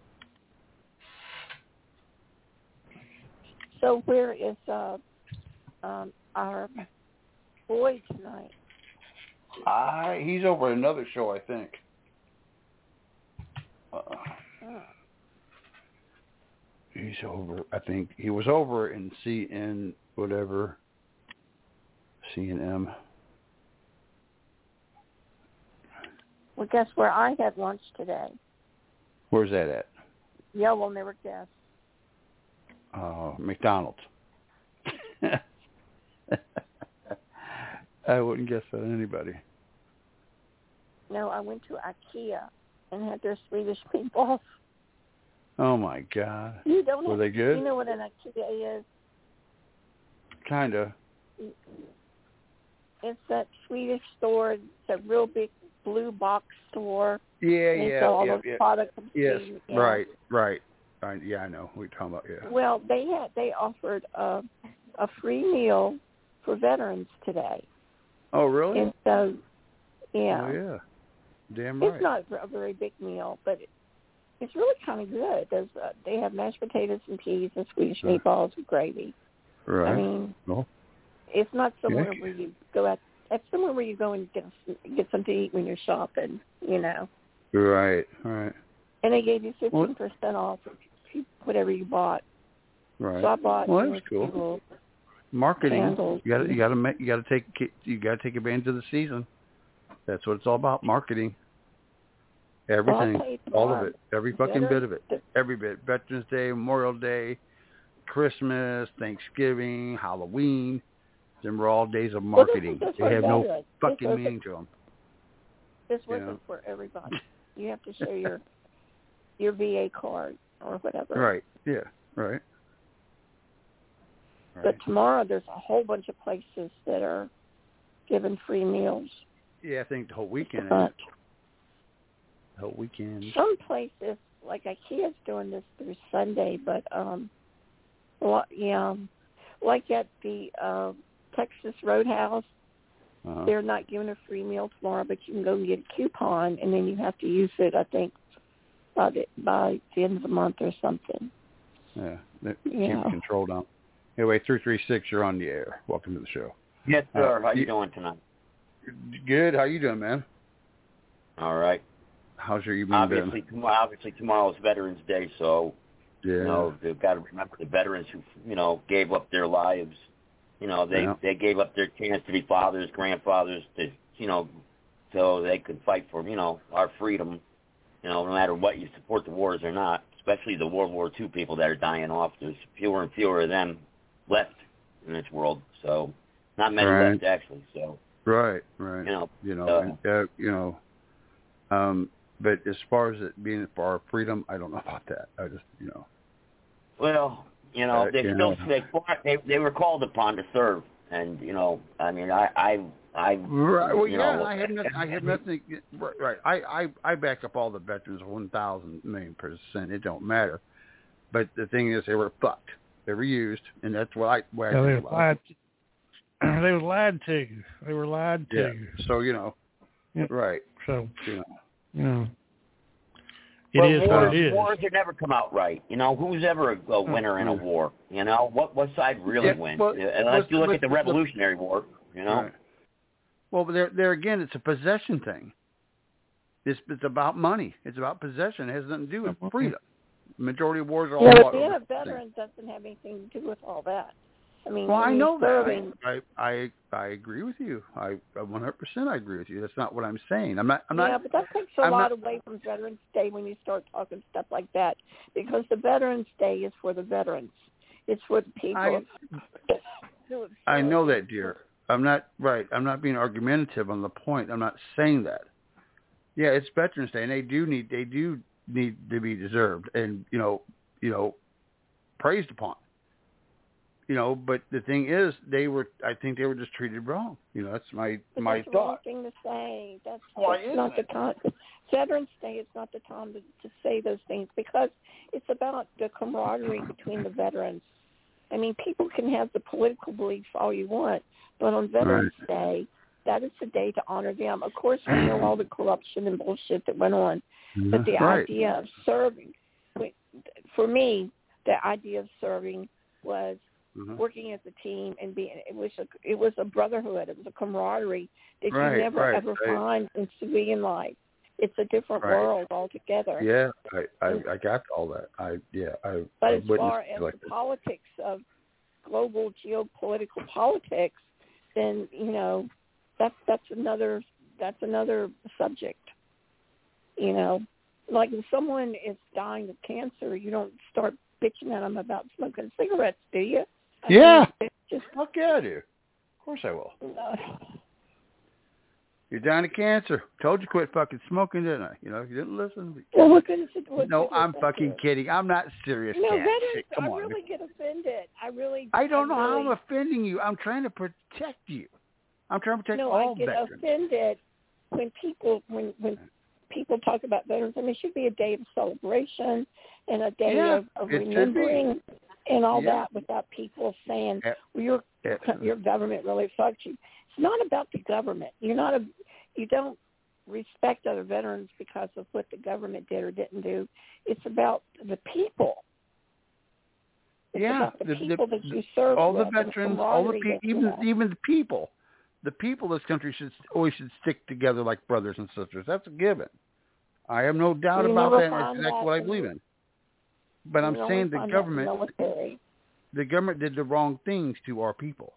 So where is uh, um, our boy tonight? Uh, he's over at another show, I think. Uh, oh. He's over, I think. He was over in C N whatever, C N M. Well, guess where I had lunch today? Where's that at? Yeah, we'll never guess. Uh, McDonald's. I wouldn't guess that on anybody. No, I went to IKEA and had their Swedish meatballs. Oh my God! You don't Were have, they good? You know what an IKEA is? Kinda. It's that Swedish store. It's a real big blue box store. Yeah, and yeah, sell all yeah, those yeah. products. Yes, yeah. right, right. I, yeah, I know. We're talking about yeah. Well, they had they offered a a free meal for veterans today. Oh, really? And so, yeah. Oh, yeah. Damn right. It's not a very big meal, but it, it's really kind of good. There's uh, they have mashed potatoes and peas and Swedish Right. meatballs with gravy. Right. I mean, well, it's not somewhere yeah. where you go out. It's somewhere where you go and get get something to eat when you're shopping. You know. Right. Right. And they gave you fifteen percent off if you, whatever you bought. Right. So I bought. Well, you that's know, cool. Marketing. Candles. You got to you got to make you got to take you got to take advantage of the season. That's what it's all about. Marketing. Everything, Well, all of it, every fucking Veterans- bit of it, every bit. Veterans Day, Memorial Day, Christmas, Thanksgiving, Halloween. Them were all days of Well, this marketing. is just They for have no veterans. This fucking wasn't- meaning to them. This You wasn't know. for everybody. You have to show your your V A card or whatever. Right. Yeah. Right. Right. But tomorrow there's a whole bunch of places that are giving free meals. Yeah, I think the whole weekend. But The whole weekend. some places, like IKEA's doing this through Sunday, but um, well, yeah, like at the uh, Texas Roadhouse, Uh-huh. they're not giving a free meal tomorrow, but you can go and get a coupon, and then you have to use it, I think, by the, by the end of the month or something. Yeah. They Yeah. keep control down. Anyway, three three six, you're on the air. Welcome to the show. Yes, sir. Uh, How you you- doing tonight? Good. How you doing, man? All right. How's your evening Obviously, tomorrow, obviously tomorrow's Veterans Day, so been? Yeah. you know they've got to remember the veterans who you know gave up their lives. You know they Yeah. they gave up their chance to be fathers, grandfathers, to you know, so they could fight for you know our freedom. You know, no matter what you support the wars or not, especially the World War Two people that are dying off. There's fewer and fewer of them left in this world. So not many Right. left actually. So Right, right. You know, you know, uh, and, uh, you know. Um, but as far as it being for our freedom, I don't know about that. I just, you know. Well, you know, Uh, they you still know. they, they they were called upon to serve, and you know, I mean, I I I Right. Well, you yeah, know, I have nothing. I have nothing. Right. right. I, I I back up all the veterans one thousand million percent. It don't matter. But the thing is, they were fucked. They were used, and that's what I. What Yeah, I they think were about lied. it. They were lied to. They were lied to. Yeah. So you know. Yep. Right. So You know. you know, it well, is wars, what it is. Wars that never come out right. You know, who's ever a, a winner in a yeah. war? You know, what what side really Yeah, wins? well, Unless but- you look but at the the- Revolutionary War. You know. Right. Well, but there, there again, it's a possession thing. It's it's about money. It's about possession. It has nothing to do with freedom. Majority of wars are all Yeah, about but being a things. veteran doesn't have anything to do with all that. I mean, Well, when I you're know that. serving, I, I I I agree with you. I one hundred percent I agree with you. That's not what I'm saying. I'm not. I'm yeah, not. but that takes a I'm lot not- away from Veterans Day when you start talking stuff like that, because the Veterans Day is for the veterans. It's for the people. I- who have I served. know that, dear. I'm not right. I'm not being argumentative on the point. I'm not saying that. Yeah, it's Veterans Day, and they do need they do need to be deserved, and you know, you know, praised upon. You know, but the thing is, they were. I think they were just treated wrong. You know, that's my But my that's the wrong thought. thing to say. That's, Why that's not the isn't it? time. Veterans Day is not the time to, to say those things, because it's about the camaraderie between the veterans. I mean, people can have the political beliefs all you want, but on Veterans Day, that is the day to honor them. Of course, we know all the corruption and bullshit that went on, but the Right. idea of serving, for me, the idea of serving was Mhm. working as a team and being. It was a it was a brotherhood. It was a camaraderie that Right, you never right, ever right. find in civilian life. It's a different Right. world altogether. Yeah, I, I I got all that. I yeah I. But I as witnessed far it as like the politics of global geopolitical politics, then you know that's that's another that's another subject. You know, like if someone is dying of cancer, you don't start bitching at them about smoking cigarettes, do you? I Yeah. mean, it's just fuck yeah, I do. course I will. You're dying of cancer. Told you quit fucking smoking, didn't I? You know, you didn't listen. Well, what good is it? What No, good is I'm that fucking good? kidding. I'm not serious. No, cat. veterans, Shit, come I on. really get offended. I really. I don't know I really, how I'm offending you. I'm trying to protect you. I'm trying to protect no, all I get veterans. offended when people when when people talk about veterans. I mean, it should be a day of celebration and a day Yeah, of, of it should be. remembering and all Yeah. that without people saying, Yeah. well, your Yeah. your government really fucked you. It's not about the government. You're not a you don't respect other veterans because of what the government did or didn't do. It's about the people. It's Yeah, about the, the, people the, that you serve all the with, and veterans, all the camaraderie people, that you even have. even the people, the people of this country should always should stick together like brothers and sisters. That's a given. I have no doubt You about never that. And find that's exactly that what I in believe the- in. But You I'm only saying the find that in government, military. the government did the wrong things to our people.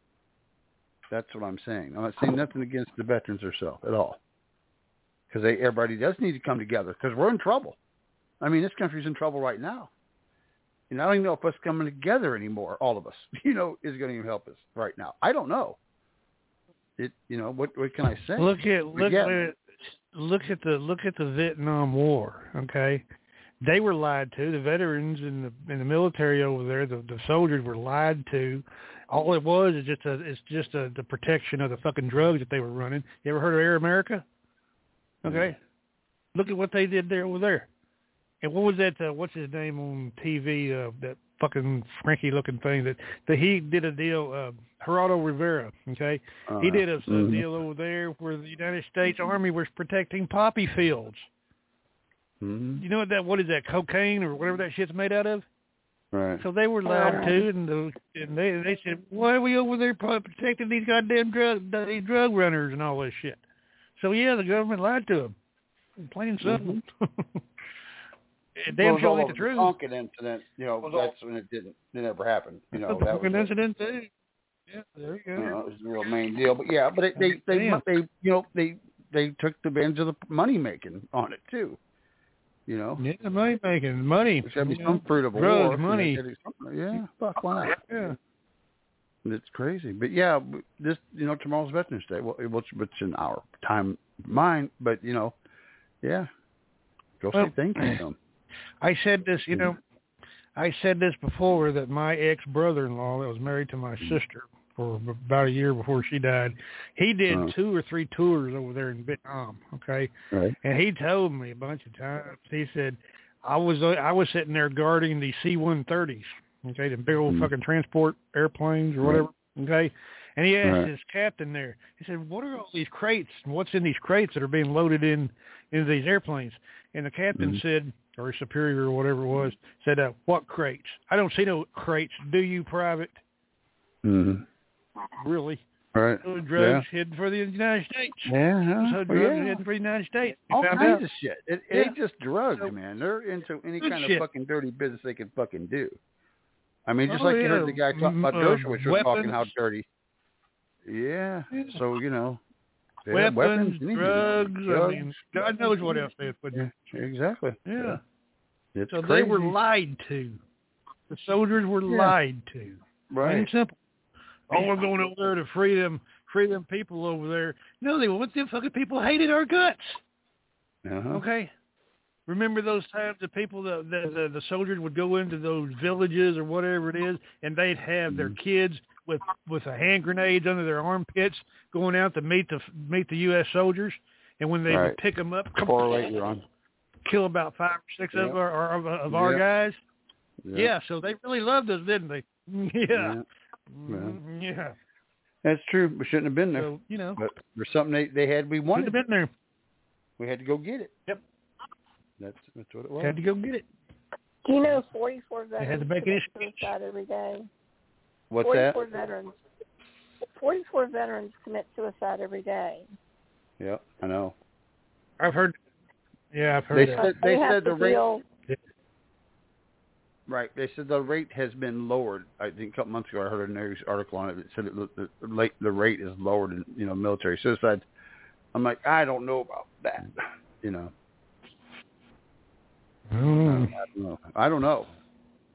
That's what I'm saying. I'm not saying nothing against the veterans themselves at all, because everybody does need to come together because we're in trouble. I mean, this country's in trouble right now. And I don't even know if us coming together anymore, all of us, you know, is going to even help us right now. I don't know. It, you know, what what can I say? Look at But look yeah. at look at the look at the Vietnam War. Okay, they were lied to. The veterans in the in the military over there, the, the soldiers were lied to. All it was is just a it's just a, the protection of the fucking drugs that they were running. You ever heard of Air America? Okay, look at what they did there over there. And what was that? Uh, what's his name on T V? Uh, that fucking Frankie-looking thing that, that he did a deal. Uh, Geraldo Rivera. Okay, Uh, he did a, a mhm. deal over there where the United States Army was protecting poppy fields. Mhm. You know what that? What is that? Cocaine or whatever that shit's made out of? Right. So they were lied to, and, the, and they they said, "Why are we over there protecting these goddamn drug these drug runners and all this shit?" So yeah, the government lied to them. Plain and simple. Mm-hmm. Damn Well, it was sure all ain't over the truth. The Tonkin incident, you know, that's when it didn't, it never happened. You know, the that was fucking a- incident too. Yeah, there you go. You know, it was the real main deal. But yeah, but it, they, they, Damn. they, you know, they, they took advantage of the money making on it too. You know, Yeah, money making money. there's got to be you some know, fruit of a drugs, war. money. You know, something- Yeah, fuck, why not? Yeah. It's crazy. But yeah, this, you know, tomorrow's Veterans Day. Well, which, which in our time, mine. But you know, yeah, go Well, say thank you to them. I said this, you know, I said this before that my ex-brother-in-law that was married to my sister for about a year before she died, he did Uh-huh. two or three tours over there in Vietnam, okay? Right. And he told me a bunch of times, he said, I was I was sitting there guarding the C one thirties, okay, the big old Mhm. fucking transport airplanes or whatever, okay? And he asked Right. his captain there, he said, what are all these crates and what's in these crates that are being loaded in into these airplanes? And the captain Mhm. said, or his superior or whatever it was, said, uh, what crates? I don't see no crates. Do you, private? Mm-hmm. Really? Right. So drugs hidden for the United States. Yeah. Yeah. So Well, drugs yeah. hidden for the United States. We All found kinds out. of shit. It, it Yeah. ain't just drugs, So- man. They're into any Good kind shit. of fucking dirty business they can fucking do. I mean, just Oh, like you yeah. heard the guy talking about Mm, Dershowitz uh, was talking how weapons. dirty. Yeah. Yeah. So you know, they Weapons, have weapons, anything. drugs, I drugs. mean, God knows what else they put in. Yeah, exactly. Yeah. It's So crazy. they were lied to. The soldiers were Yeah. lied to. Plain Right. and simple. Oh, we're going over there to free them, free them people over there. No, they want them fucking people hated our guts. Uh-huh. Okay. Remember those times the people, the, the the the soldiers would go into those villages or whatever it is, and they'd have their kids with with a hand grenades under their armpits, going out to meet the meet the U S soldiers, and when they Right. would pick them up, four oh eight, you're on. kill about five or six Yep. of our of, of our Yep. guys. Yep. Yeah, so they really loved us, didn't they? Yeah. Yeah. Mm, yeah. That's true. We shouldn't have been there. So, you know, But there's something they, they had we should wanted. have been there. We had to go get it. Yep. That's that's what it was. Had to go get it. Do you know forty-four They had veterans to make an commit suicide every day? What's that? forty-four veterans. forty-four veterans commit suicide every day. Yep, I know. I've heard. Yeah, I've They heard that. said they have said to the rate. deal- Right. They said the rate has been lowered. I think a couple months ago I heard a news article on it that said it, the, the, rate, the rate is lowered in, you know, military suicide. I'm like, I don't know about that. You know. Mm. I don't know. I don't know.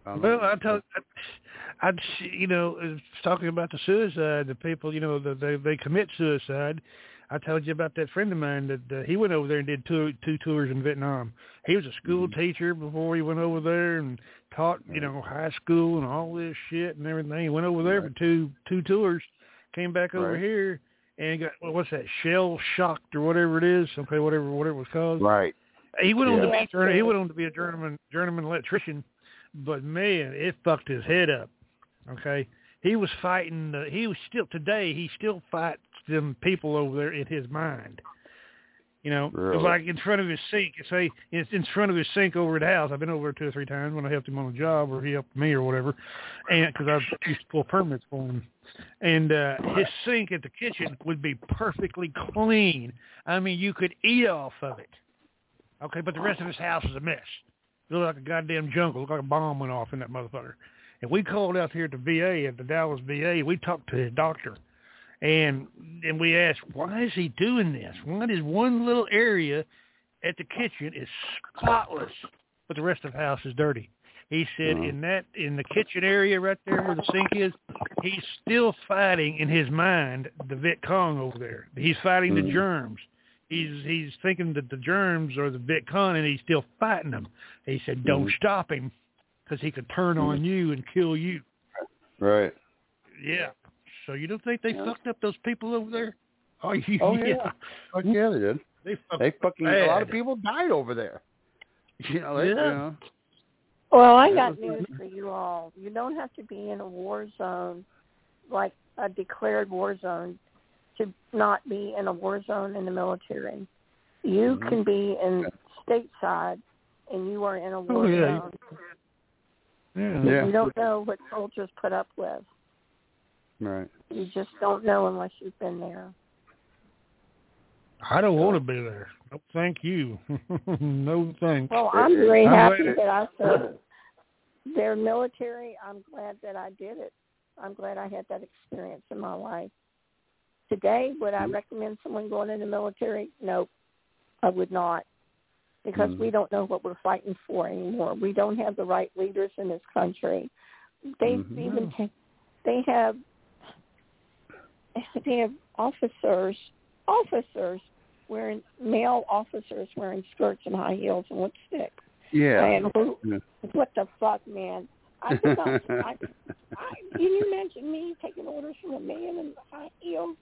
Well, I told, I, I'd, you know, talking about the suicide, the people, you know, the, they they commit suicide. I told you about that friend of mine that uh, he went over there and did two two tours in Vietnam. He was a school mm-hmm. teacher before he went over there and taught, you know, high school and all this shit and everything. He went over there right. for two two tours, came back over right. here and got well, what's that, shell shocked or whatever it is, okay, whatever whatever it was called. Right. He went yeah. on to be he went on to be a journeyman journeyman electrician. But man, it fucked his head up. Okay, he was fighting. Uh, he was still today. He still fights them people over there in his mind. You know, really? It's like in front of his sink. Say it's in front of his sink over at the house. I've been over there two or three times when I helped him on a job, or he helped me, or whatever. And because I used to pull permits for him, and uh, his sink at the kitchen would be perfectly clean. I mean, you could eat off of it. Okay, but the rest of his house is a mess. It looked like a goddamn jungle. It looked like a bomb went off in that motherfucker. And we called out here at the V A, at the Dallas V A. We talked to his doctor. And and we asked, why is he doing this? Why is one little area at the kitchen is spotless, but the rest of the house is dirty? He said uh-huh. in that in the kitchen area right there where the sink is, he's still fighting in his mind the Viet Cong over there. He's fighting mm-hmm. the germs. He's he's thinking that the germs are the Viet Cong, and he's still fighting them. He said, don't mm-hmm. stop him, because he could turn mm-hmm. on you and kill you. Right. Yeah. So you don't think they yeah. fucked up those people over there? Oh, you, oh yeah. yeah. Fuck yeah, they did. They, they fucking, bad. a lot of people died over there. You know, they, yeah. you know. Well, I got news for you all. You don't have to be in a war zone, like a declared war zone, to not be in a war zone in the military. You mm-hmm. can be in stateside, and you are in a war oh, yeah. zone. Yeah. yeah. You don't know what soldiers put up with. Right. You just don't know unless you've been there. I don't want to be there. No, thank you. No thanks. Well, I'm very happy that I said they're military. I'm glad that I did it. I'm glad I had that experience in my life. Today, would I recommend someone going in the military? No, I would not, because mm-hmm. we don't know what we're fighting for anymore. We don't have the right leaders in this country. They mm-hmm. even ta- they have they have officers officers wearing male officers wearing skirts and high heels and lipstick. Yeah. And who, yeah. what the fuck, man? I think I, I, I, can you imagine me taking orders from a man in high heels?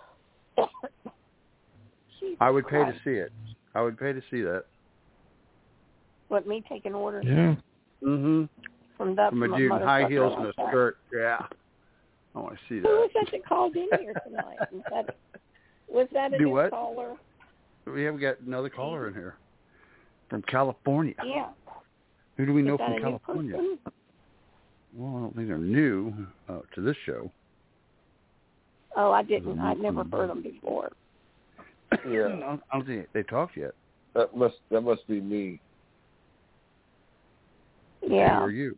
I would pay to see it. I would pay to see that. What, me taking orders? Yeah. Mhm. From that from a dude in high heels and a skirt. Yeah. I want to see that. Who was that that called in here tonight? Was that, was that a Do new what? caller? We have got another caller in here from California. Yeah. Who do we is know that from a California? New person? Well, I don't think they're new uh, to this show. Oh, I didn't. I'd never heard them before. Yeah. I don't, I don't think they talked yet. That must that must be me. Yeah. Or you.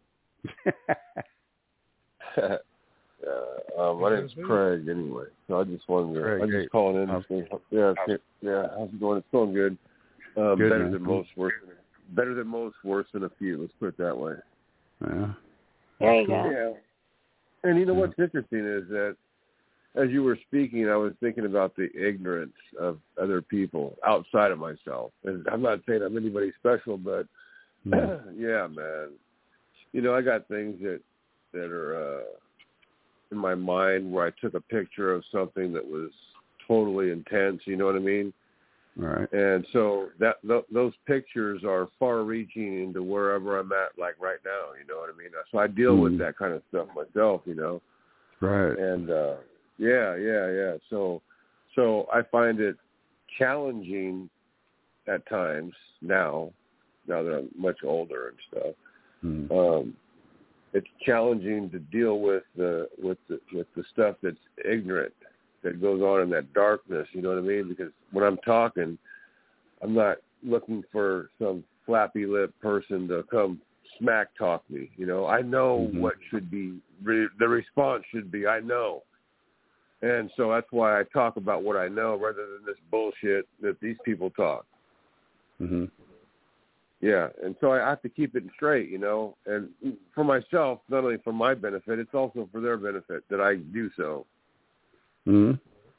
yeah, uh, my name's Craig. Anyway, so I just wanted to. Craig, I'm just hey. calling in. To say, yeah, yeah. How's it going? It's going good. Um, good better man. than most, worse than better than most, worse than a few. Let's put it that way. Yeah. There you go. Yeah. And you know what's interesting is that as you were speaking, I was thinking about the ignorance of other people outside of myself. And I'm not saying I'm anybody special, but mm. yeah, man. You know, I got things that that are uh, in my mind where I took a picture of something that was totally intense. You know what I mean? Right. And so that th- those pictures are far-reaching into wherever I'm at, like right now. You know what I mean? So I deal mm. with that kind of stuff myself. You know. Right. And uh, yeah, yeah, yeah. So, so I find it challenging at times now. Now that I'm much older and stuff, mm. um, it's challenging to deal with the with the with the stuff that's ignorant, that goes on in that darkness. You know what I mean? Because when I'm talking, I'm not looking for some flappy lip person to come smack talk me. You know, I know mm-hmm. what should be re- the response should be. I know. And so that's why I talk about what I know rather than this bullshit that these people talk. Mm-hmm. Yeah, and so I have to keep it straight, you know, and for myself, not only for my benefit, it's also for their benefit that I do so. Mm-hmm.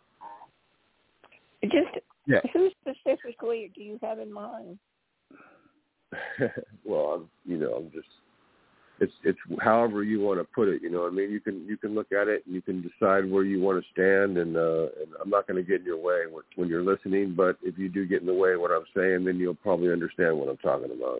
Just yeah. who specifically do you have in mind? Well, I'm, you know, I'm just it's it's however you want to put it. You know what I mean? You can you can look at it and you can decide where you want to stand. And, uh, and I'm not going to get in your way when you're listening. But if you do get in the way of what I'm saying, then you'll probably understand what I'm talking about.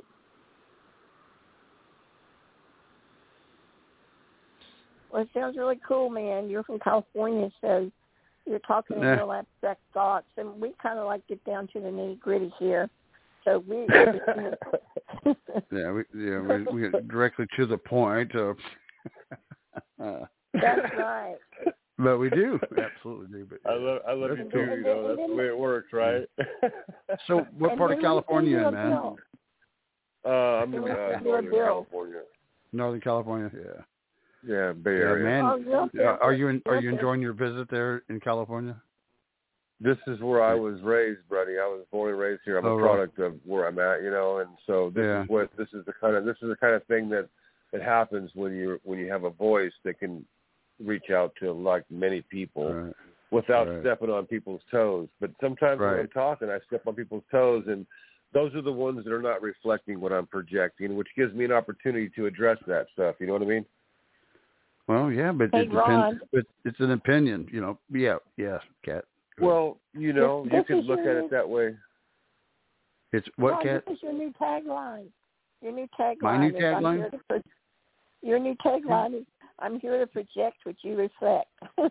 Well, it sounds really cool, man. You're from California, so you're talking Yeah. real abstract thoughts, and we kind of like get down to the nitty gritty here. So we, yeah, we yeah we, we get directly to the point. Of, uh, That's right. But we do absolutely do. But I love I love you too. You know that's the way it works, right? So, what And part of then we California, send you a man? bill. Uh, I'm in We uh, send you a Northern bill. California. Northern California, yeah. Yeah, Bay Yeah, Area. man. Oh, you're up Uh, there. are you in, are You're you up there. enjoying your visit there in California? This is where I was raised, buddy. I was born and raised here. I'm Oh, a right. product of where I'm at, you know, and so this Yeah. is what this is the kind of this is the kind of thing that that happens when you when you have a voice that can reach out to like many people Right. without Right. stepping on people's toes. But sometimes when Right. I'm talking, I step on people's toes, and those are the ones that are not reflecting what I'm projecting, which gives me an opportunity to address that stuff. You know what I mean? Well, yeah, but Hey, it depends. Ron. It, it's an opinion, you know. Yeah, yeah, Kat. Well, you know, This- you this can is look at your- it that way. It's what, Ron, Kat? this is your new tagline. Your new tagline. My new is, I'm tagline? here to pro- your new tagline is, I'm here to project what you reflect.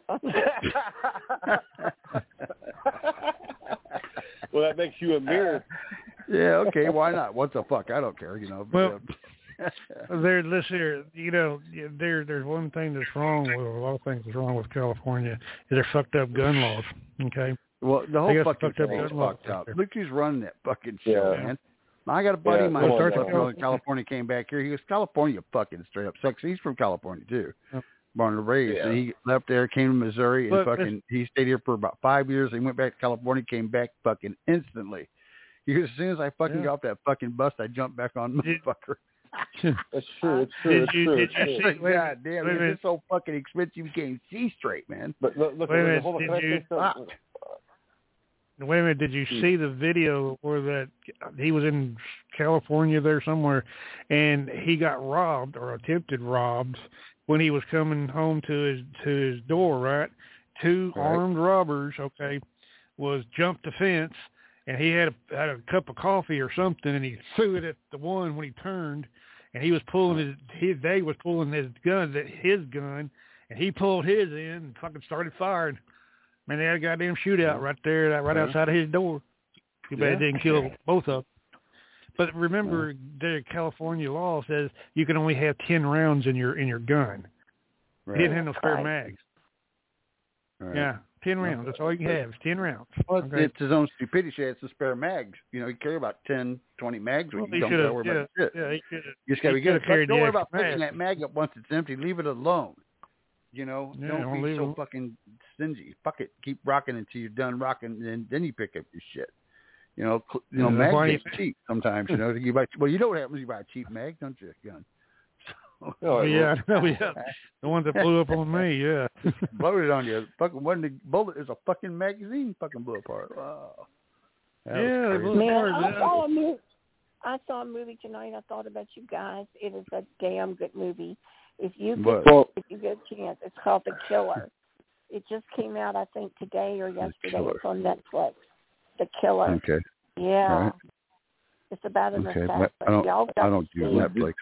Well, that makes you a mirror. Yeah, okay, why not? What the fuck? I don't care, you know. Well, uh, there, this here, you know, there, there's one thing that's wrong with a lot of things that's wrong with California is their fucked up gun laws. Okay. well, the They whole got fucking fucked up thing is gun laws fucked up. there. Look who's running that fucking show, Yeah. man. I got a buddy Yeah, of mine come from on now. Northern California came back here. He goes, California fucking straight up sucks. He's from California too. Oh. Born and raised. Yeah. And he left there, came to Missouri, and But fucking he stayed here for about five years. He went back to California, came back fucking instantly. He goes, as soon as I fucking Yeah. got off that fucking bus, I jumped back on Did- motherfucker. That's true. It's true. Did it's you- true. did it's you true. see- wait a God damn, wait a it's minute. just so fucking expensive you can't see straight, man. But look, look Wait a minute, hold on. did Can I you- say something? Wait a minute, did you see the video where that he was in California there somewhere, and he got robbed or attempted robbed when he was coming home to his to his door, right? Two Right. armed robbers, okay, was jumped the fence, and he had a, had a cup of coffee or something, and he threw it at the one when he turned, and he was pulling his, his they was pulling his gun, that his gun, and he pulled his in and fucking started firing. Man, they had a goddamn shootout right there, that right Yeah. outside of his door. Too bad Yeah. it didn't kill both of them. But remember, the California law says you can only have ten rounds in your in your gun. Right. He didn't have no spare Right. mags. Right. Yeah, ten rounds. That's all you can have. Is ten rounds. Well, it's, Okay. it's his own stupidity. It's the spare mags. You know, you carry about ten, twenty mags. Well, When he you don't should've- worry yeah, about shit. yeah, he should've- you just got to he be good. should've carried Don't the worry about extra picking mag. that mag up once it's empty. Leave it alone. You know, Yeah, don't don't be leave so it- fucking stingy. Fuck it. Keep rocking until you're done rocking, and then, then you pick up your shit. You know, cl- you know, Yeah, that's why mags you- get cheap sometimes. You know, you buy. Well, you know what happens? You buy a cheap mag, don't you? Gun. So, No, I yeah, I know, yeah. The one that blew up on me, yeah. Bloated on you. Fucking wasn't a bullet. It was a fucking magazine. Fucking blew apart. Wow. That was Yeah, it crazy. blew Man, apart. I yeah. saw a movie. I saw a movie tonight. I thought about you guys. It is a damn good movie. If you get, What? if you get a chance, it's called The Killer. It just came out, I think, today or yesterday. Killer. It's on Netflix. The Killer. Okay. Yeah. All right. It's about an Okay. assassin. I don't. Y'all got I don't to do see it. Netflix.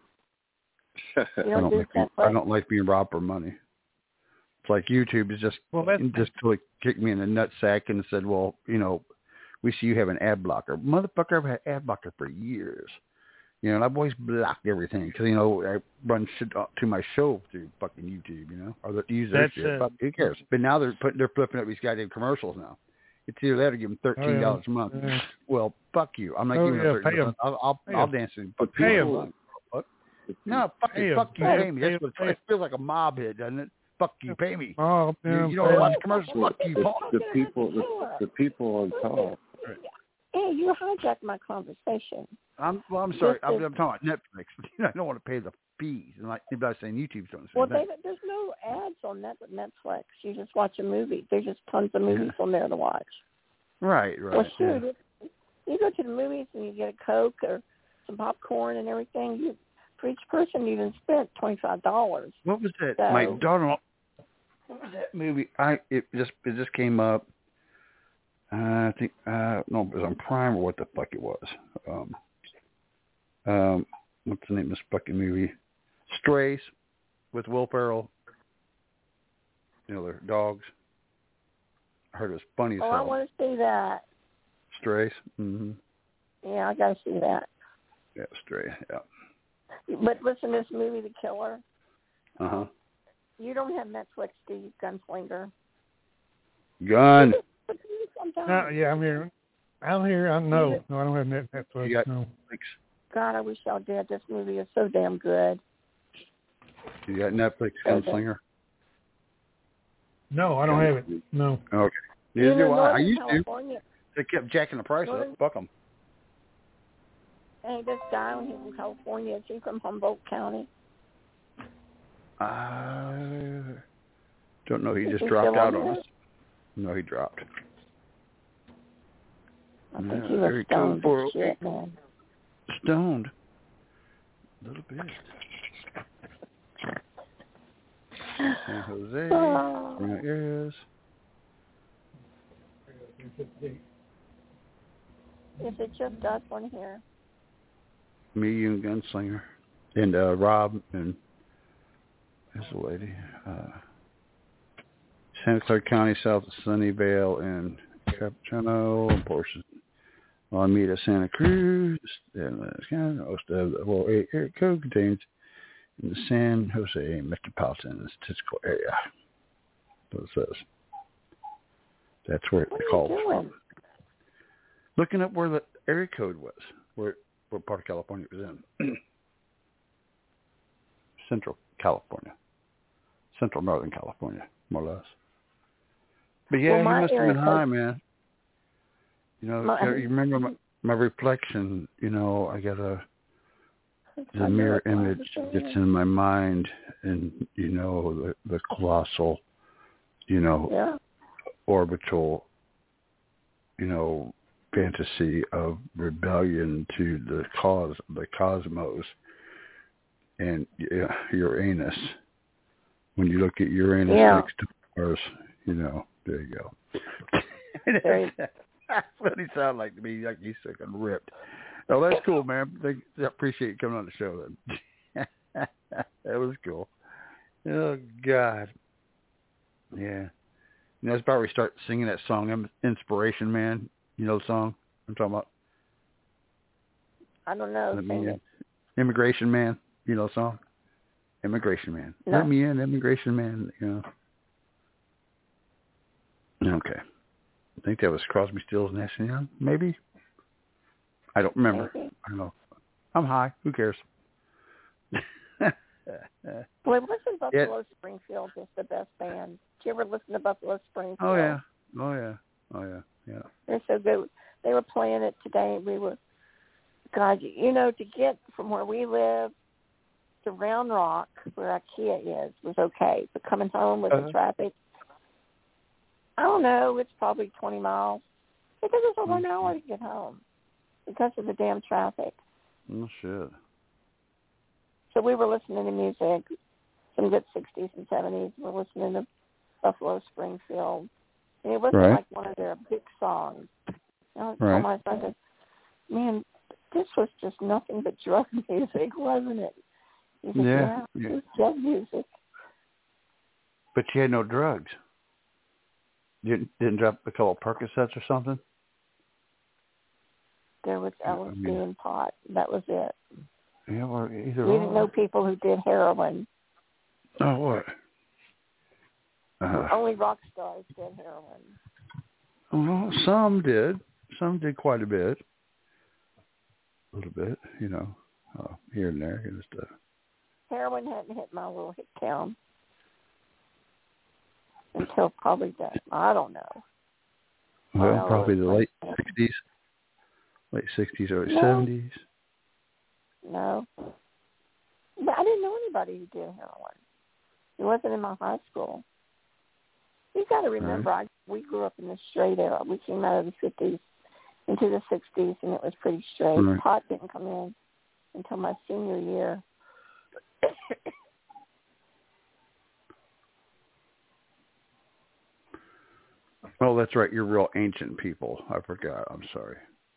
You I don't don't do like. Being, Netflix? I don't like being robbed for money. It's like YouTube is just Well, that's- just totally kicked me in the nutsack and said, "Well, you know, we see you have an ad blocker, motherfucker. I've had ad blocker for years. You know, and I've always blocked everything because you know I run shit to my show through fucking YouTube. You know, or they use their That's, shit. uh, Fuck, who cares? But now they're putting they're flipping up these goddamn commercials now. It's either that or give them thirteen dollars a month. Yeah. Well, fuck you. I'm not Oh, giving yeah, them pay thirteen dollars. 'em. I'll I'll, Pay I'll 'em. dance and But pay pay 'em. them. What? No, fuck Pay it. 'em. Fuck you. Pay 'em. Pay me. That's what Pay 'em. it feels like a mob hit, doesn't it? Fuck you. Pay me. Oh, You, yeah, you don't pay 'em. watch commercials. Fuck you, the, Paul. the people, the, the people on top. Hey, you hijacked my conversation. I'm well. I'm sorry. This I'm, is- I'm talking about Netflix. I don't want to pay the fees, and like everybody's saying, YouTube's doing the same Well, they, thing. there's no ads on Net- Netflix. You just watch a movie. There's just tons of movies on there to watch. Right, right. Well, sure. yeah. You, you go to the movies and you get a Coke or some popcorn and everything. You, for each person, you even spent twenty-five dollars. What was that? So, My daughter. What was that movie? I it just it just came up. Uh, I think uh no, it was on Prime or what the fuck it was. Um, um, what's the name of this fucking movie? Strays with Will Ferrell. You know, they're dogs. I heard it was funny as Oh, I hell. want to see that. Strays. Mm-hmm. Yeah, I got to see that. Yeah, Stray. Yeah. But listen, this movie, The Killer, Uh huh. you don't have Netflix, do you, Gunslinger? Gun. No, yeah, I'm here. I'm here. I no, no, I don't have Net- Netflix. You got no. God, I wish y'all did. This movie is so damn good. You got Netflix Gunslinger? No, I don't have it. No. Okay. You Neither know, do I. I Northern used to. California, They kept jacking the price Northern- up. Fuck them. Hey, this guy when he's from California, is he from Humboldt County? I don't know. He Is just he dropped still out on on there? us. No, he dropped. I think Yeah, he was very cool stoned for- as shit, man. Stoned. A little bit. San Jose. Oh. There is. Is it just us on here? Me, you, and Gunslinger. And uh, Rob and this lady. Uh, Santa Clara County, south of Sunnyvale, and Capuchino, and portions of Alameda, Santa Cruz, and most of the well, area code contains in the San Jose metropolitan and statistical area. That's what it says. That's where What the are call you was doing? from. Looking up where the area code was, where what part of California it was in. Central California. Central Northern California, more or less. But yeah, Well, my he must have area been code- high, man. You know, My- you remember my, my reflection, you know, I got a the I mirror know it image was. gets in my mind, and you know the the colossal, you know, Yeah. orbital, you know, fantasy of rebellion to the cause, the cosmos, and yeah, Uranus. When you look at Uranus Yeah. next to Mars, you know, there you go. Very- That's what he sounded like to me, like he's sick and ripped. Oh, that's cool, man. Thank, I appreciate you coming on the show then. That was cool. Oh, God. Yeah. You know, that's about where we start singing that song, Inspiration Man. You know the song I'm talking about? I don't know. Let Sing me it. in. Immigration Man. You know the song? Immigration Man. No. Let me in, Immigration Man. You know. Okay. I think that was Crosby, Stills, Nash and Young, maybe? I don't remember. Maybe. I don't know. I'm high. Who cares? Boy, listen, Buffalo Springfield is the best band. Did you ever listen to Buffalo Springfield? Oh, yeah. Oh, yeah. Oh, yeah. Yeah. They're so good. They were playing it today, and we were, God, you, you know, to get from where we live to Round Rock, where IKEA is, was okay. But coming home with Uh-huh. the traffic, I don't know, it's probably twenty miles. Because it's over an hour to get home because of the damn traffic. Oh, shit. So we were listening to music, some good sixties and seventies. We're listening to Buffalo Springfield. And it wasn't Right. like one of their big songs. And I was Right. telling my son, I said, man, this was just nothing but drug music, wasn't it? He said, Yeah. yeah, Yeah. it was drug music. But you had no drugs. You didn't, didn't drop a couple of Percocets or something? There was L S D mean- and pot. That was it. Yeah, or either We or. didn't know people who did heroin. Oh, what? Uh, Only rock stars did heroin. well, some did. Some did quite a bit. A little bit, you know, uh, here and there. Just, uh, Heroin hadn't hit my little hit town until probably the, I don't know. well, Well, probably the like- late sixties. Late sixties, early No. seventies. No. But I didn't know anybody who did heroin. It wasn't in my high school. You got to remember, I, we grew up in the straight era. We came out of the fifties into the sixties, and it was pretty straight. Right. Pot didn't come in until my senior year. Oh, that's right. You're real ancient people. I forgot. I'm sorry.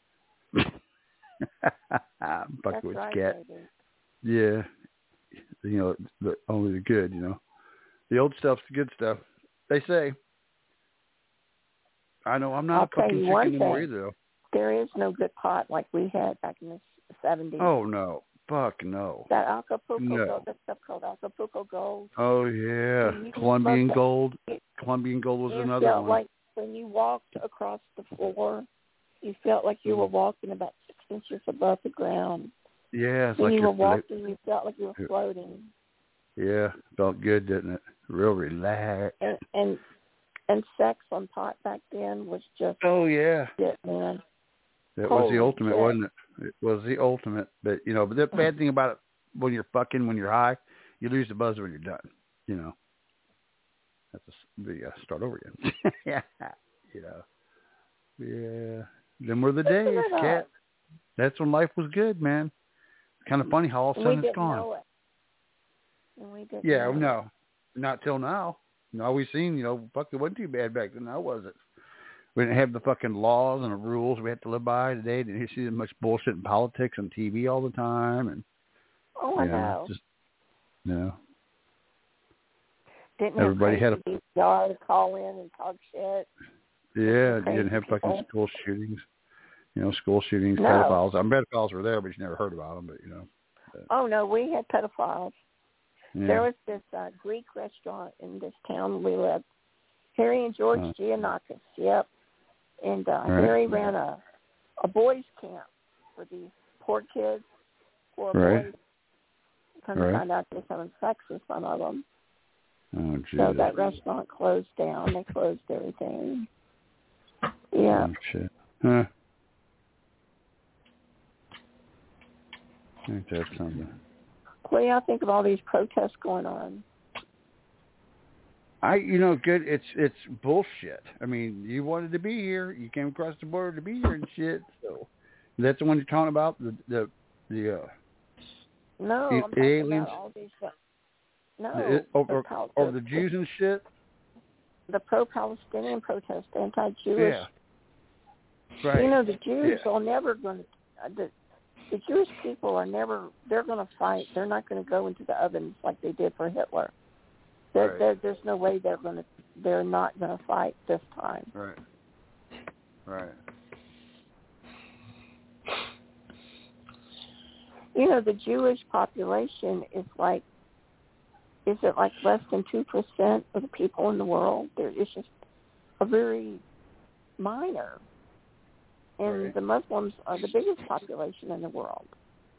Buckwheat's right, cat. baby. Yeah. You know, the, only the good, you know. The old stuff's the good stuff. They say. I know I'm not I'll a fucking tell you chicken one anymore thing. either, though. There is no good pot like we had back in the seventies. Oh, no. Fuck no. That Acapulco No. Gold, that stuff called Acapulco Gold. Oh, yeah. You Colombian looked at- gold. Colombian gold was you another felt one. like when you walked across the floor, you felt like you were walking about six inches above the ground. Yeah, it's When like you were you're- walking, you felt like you were floating. Yeah, felt good, didn't it? Real relaxed. And and, and sex on pot back then was just Oh, yeah. shit, man. That was the Holy ultimate, shit. wasn't it? It was the ultimate. But, you know, but the bad thing about it, when you're fucking, when you're high, you lose the buzz when you're done, you know. That's a, the, uh, start over again. Yeah, you know. Yeah. Them were the days, Listen to cat. that. That's when life was good, man. Kind of funny how all of a We sudden it's didn't gone. know it. And we didn't Yeah, know it. no, not till now. No, we've seen, you know, fuck, it wasn't too bad back then, now was it? We didn't have the fucking laws and the rules we had to live by today. Didn't see much bullshit in politics on T V all the time, and Oh, I you know, know. just you know, Didn't everybody have had a crazy D V R to call in and talk shit. yeah. You crazy didn't have fucking people. school shootings, you know, school shootings, No. pedophiles. I mean, pedophiles were there, but you never heard about them. But you know, Oh, no, we had pedophiles. yeah. There was this uh, Greek restaurant in this town we lived. Harry and George Oh. Giannakis, yep. And uh, All right. Harry ran a a boys' camp for these poor kids, poor Right. boys. Come Right. to find out they're having sex with some of them. Oh, So Jesus. that restaurant closed down. They closed everything. Yeah. Oh, shit. Huh. Ain't that something? What do y'all think of all these protests going on? I, you know, good. It's it's bullshit. I mean, you wanted to be here. You came across the border to be here and shit. So that's the one you're talking about. The the the uh, No, the I'm talking aliens. about all these. No, the, over, the Pal- over the Jews and shit. the pro-Palestinian protest, anti-Jewish. Yeah. Right. You know, the Jews Yeah. are never going to. Uh, the, the Jewish people are never. They're going to fight. They're not going to go into the ovens like they did for Hitler. There, Right. there, there's no way they're going to. They're not going to fight this time. Right. Right. You know, the Jewish population is like. Is it like less than two percent of the people in the world? There, it's just a very minor. And Right. the Muslims are the biggest population in the world.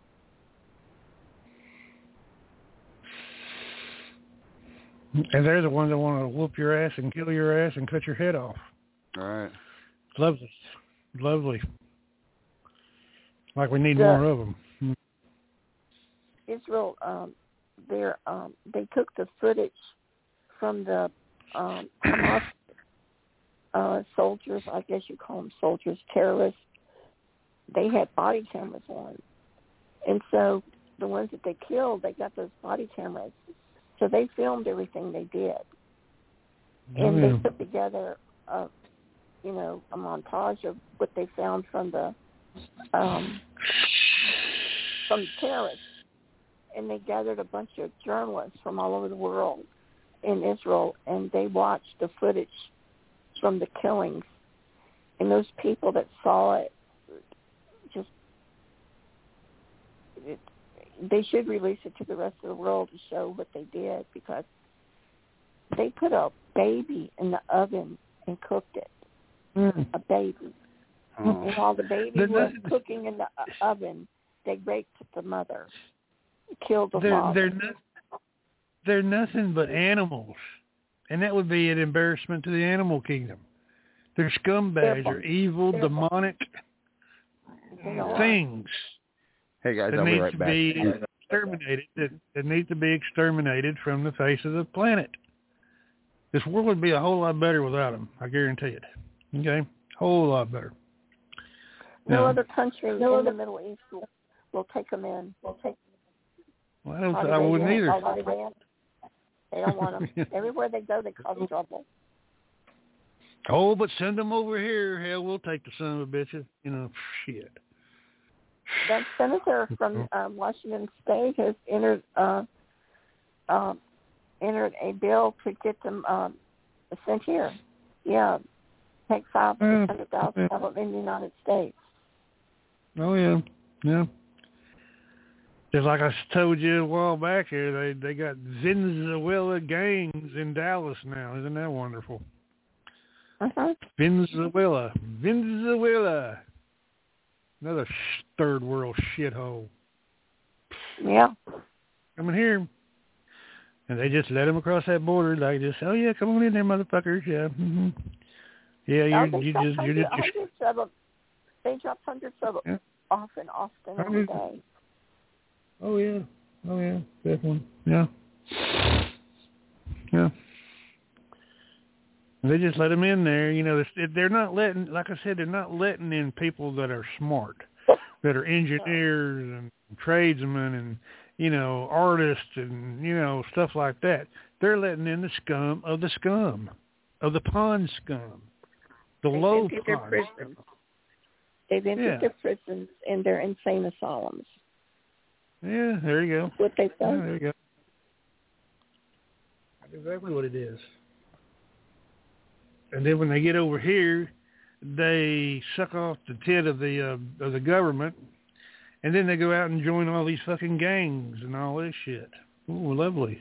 And they're the ones that want to whoop your ass and kill your ass and cut your head off. All right. Lovely. Lovely. Like we need The- more of them. Israel, um, they're, um, they took the footage from the um, Hamas uh, soldiers, I guess you call them soldiers, terrorists. They had body cameras on. And so the ones that they killed, they got those body cameras. So they filmed everything they did. And Yeah. they put together, a, you know, a montage of what they found from the um, from the terrorists. And they gathered a bunch of journalists from all over the world in Israel, and they watched the footage from the killings. And those people that saw it just, it, they should release it to the rest of the world to show what they did, because they put a baby in the oven and cooked it. Mm. A baby. Oh. And while the baby They're was nothing- cooking in the o- oven, they raped the mother, killed the They're father. they're not, they're nothing but animals, and that would be an embarrassment to the animal kingdom. They're scumbags. They're- They're evil, they're- demonic. You know, things. Hey guys, that I'll be needs right to back. be exterminated. That, that needs to be exterminated from the face of the planet. This world would be a whole lot better without them. I guarantee it. Okay, whole lot better. No Now, other country no in the Middle East will, will take them in. Will take. Well, I, don't, I wouldn't either. They don't want them. Everywhere they go, they cause trouble. Oh, but send them over here. Hell, we'll take the son of a bitches. You know, shit. That senator from uh, Washington State has entered uh, uh, entered a bill to get them um, sent here. Yeah, take five hundred thousand of them in the United States. Oh yeah, yeah. Just like I told you a while back here, they they got Venezuela gangs in Dallas now. Isn't that wonderful? Uh-huh. Venezuela, Venezuela, another sh- third world shithole. Yeah. Coming here, and they just let them across that border. Like just, oh yeah, come on in there, motherfuckers. Yeah, mm-hmm. yeah. You're, oh, you just, you're just, hundreds of them. They drop hundreds of them yeah. off in Austin every day. Oh yeah, oh yeah, definitely. Yeah, yeah. They just let them in there. You know, they're not letting, like I said, they're not letting in people that are smart, that are engineers and tradesmen and, you know, artists and, you know, stuff like that. They're letting in the scum of the scum, of the pond scum, the They've low emptied their pond prisons. scum. They've emptied Yeah. their prisons and their insane asylums. Yeah, there you go. That's what they've done. Yeah, there you go. That's exactly what it is. And then when they get over here, they suck off the tit of the uh, of the government, and then they go out and join all these fucking gangs and all this shit. Ooh, lovely.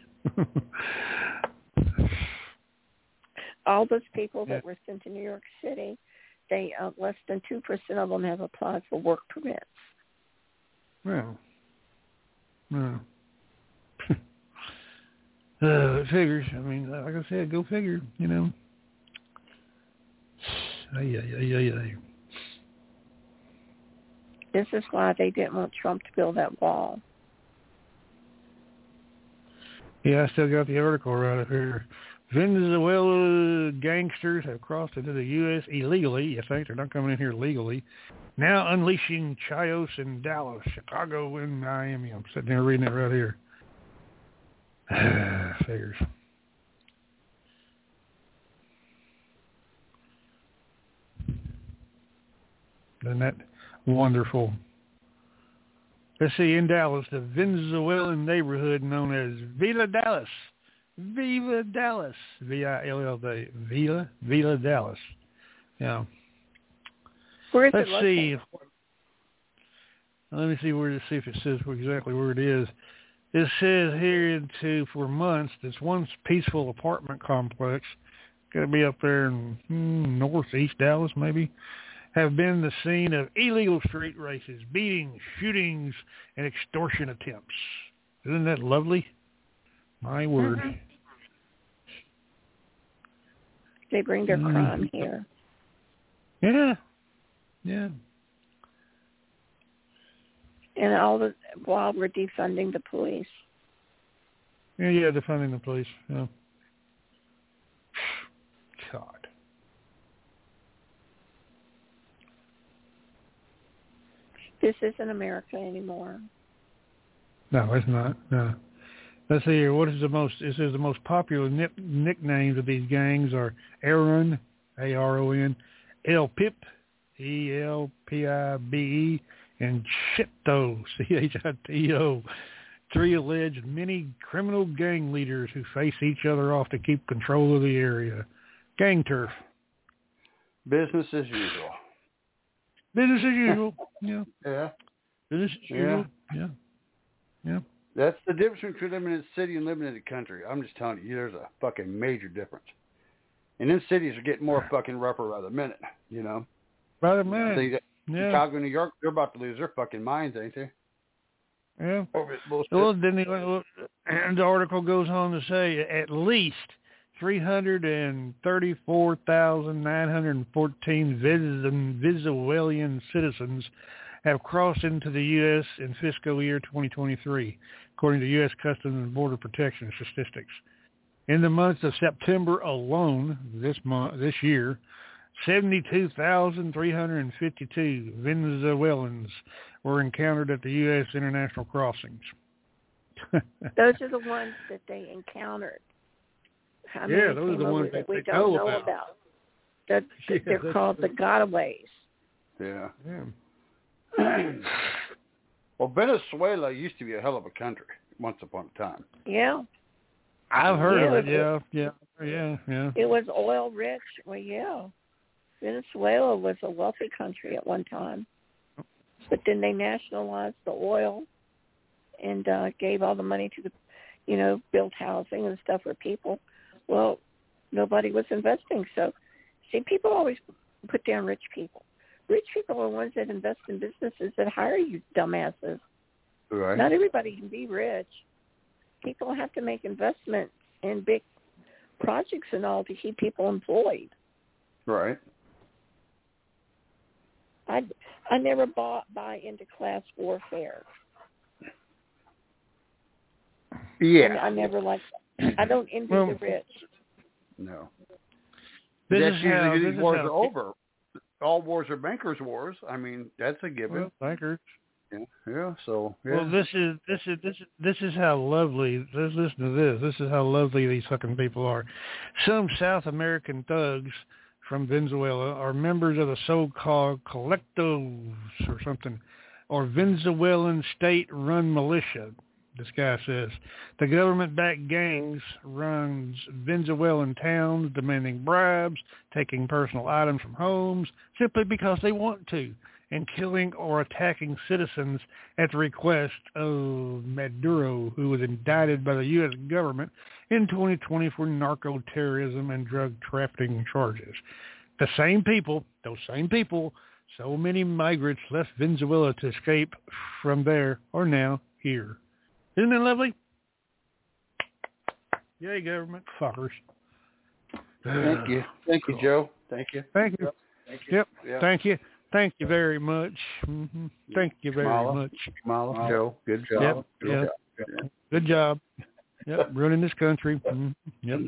All those people Yeah. that were sent to New York City, they uh, less than two percent of them have applied for work permits. Well, no. uh, it figures. I mean, like I said, go figure. You know. Ay, ay, ay, ay, ay. This is why they didn't want Trump to build that wall. Yeah, I still got the article right up here. Venezuela gangsters have crossed into the U S illegally. You think they're not coming in here legally. Now unleashing Chios in Dallas, Chicago, and Miami. I'm sitting there reading it right here. Figures. Isn't that wonderful? Let's see, in Dallas, the Venezuelan neighborhood known as Villa Dallas. Viva Dallas. V I L L A. Villa, Villa Dallas. Yeah. Where is Let's it see. located? If, let me see where to see if it says exactly where it is. It says here to for months, this one peaceful apartment complex, got to be up there in hmm, northeast Dallas maybe, have been the scene of illegal street races, beatings, shootings, and extortion attempts. Isn't that lovely? My word. Mm-hmm. They bring their Mm. crime here. Yeah. Yeah. And all the while we're defunding the police. Yeah, yeah, defunding the police. Yeah. God. This isn't America anymore. No, it's not. No. Let's see here. What is the most? It says the most popular nip, nicknames of these gangs are Aaron, A R O N, El Pip, E L P I B E, and Chito, C H I T O. Three alleged many criminal gang leaders who face each other off to keep control of the area. Gang turf. Business as usual. Business as usual. Yeah. Yeah. Business as Yeah. usual. Yeah. Yeah. That's the difference between living in the city and living in the country. I'm just telling you, there's a fucking major difference. And then cities are getting more fucking rougher by the minute, you know. By the minute. See that Yeah. Chicago, New York, they're about to lose their fucking minds, ain't they? Yeah. Over this bullshit. Well, then the, and the article goes on to say at least three hundred thirty-four thousand nine hundred fourteen Venezuelan citizens have crossed into the U S in fiscal year twenty twenty-three, according to U S Customs and Border Protection statistics. In the month of September alone, this month, this year, seventy-two thousand three hundred fifty-two Venezuelans were encountered at the U S international crossings. Those are the ones that they encountered. How Yeah, many those are came the over ones that that we they don't know know about. about. That, Yeah, they're that's called the gotaways. Yeah. Yeah. Well, Venezuela used to be a hell of a country once upon a time. Yeah. I've heard Yeah, of it. it- Yeah, yeah, yeah, yeah. It was oil rich. Well, yeah. Venezuela was a wealthy country at one time. But then they nationalized the oil and uh, gave all the money to the, you know, build housing and stuff for people. Well, nobody was investing. So, see, people always put down rich people. Rich people are the ones that invest in businesses that hire you dumbasses. Right. Not everybody can be rich. People have to make investments in big projects and all to keep people employed. Right. I, I never bought buy into class warfare. Yeah. I, I never like. I don't envy Well, the rich. No. This That's is usually how- these this is wars how- are over. All wars are bankers' wars. I mean, that's a given. Well, bankers. Yeah. Yeah. So. Yeah. Well, this is this is this is this is how lovely. Let's listen to this. This is how lovely these fucking people are. Some South American thugs from Venezuela are members of the so-called Colectos or something, or Venezuelan state-run militia. This guy says the government-backed gangs runs Venezuelan towns, demanding bribes, taking personal items from homes simply because they want to, and killing or attacking citizens at the request of Maduro, who was indicted by the U S government in twenty twenty for narco-terrorism and drug trafficking charges. The same people, those same people, so many migrants left Venezuela to escape from there are now here. Isn't that lovely? Yay, government fuckers. Thank you. Thank you, Joe. Thank you. Thank you. Thank you. Yep. Yep. Thank you. Thank you very much. Mm-hmm. Thank you very Kamala. much. Kamala, Joe, good job. Yep. Good Yep. job. Yeah. Good job. Yep. Running this country. Mm-hmm. Yep.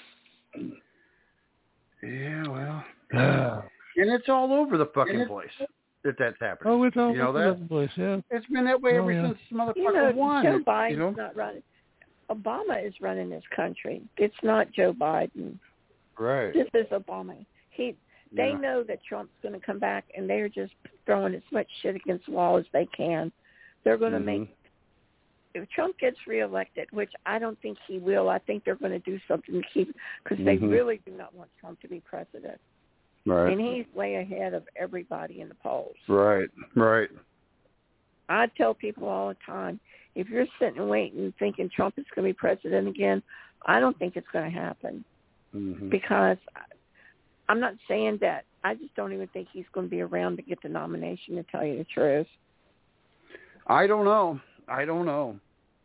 Yeah, well. And it's all over the fucking place that that's happening. Oh, it's all you know over that? the place. Yeah. It's been that way Oh, ever yeah. since this motherfucker You know, won. Joe It- Biden's you know? not running. Obama is running this country. It's not Joe Biden. Right. This is Obama. He. They Yeah. know that Trump's going to come back, and they're just throwing as much shit against the wall as they can. They're going to Mhm. make. If Trump gets reelected, which I don't think he will, I think they're going to do something to keep, because they Mhm. really do not want Trump to be president. Right. And he's way ahead of everybody in the polls. Right. Right. I tell people all the time, if you're sitting and waiting thinking Trump is going to be president again, I don't think it's going to happen. Mhm. Because I'm not saying that. I just don't even think he's going to be around to get the nomination, to tell you the truth. I don't know. I don't know.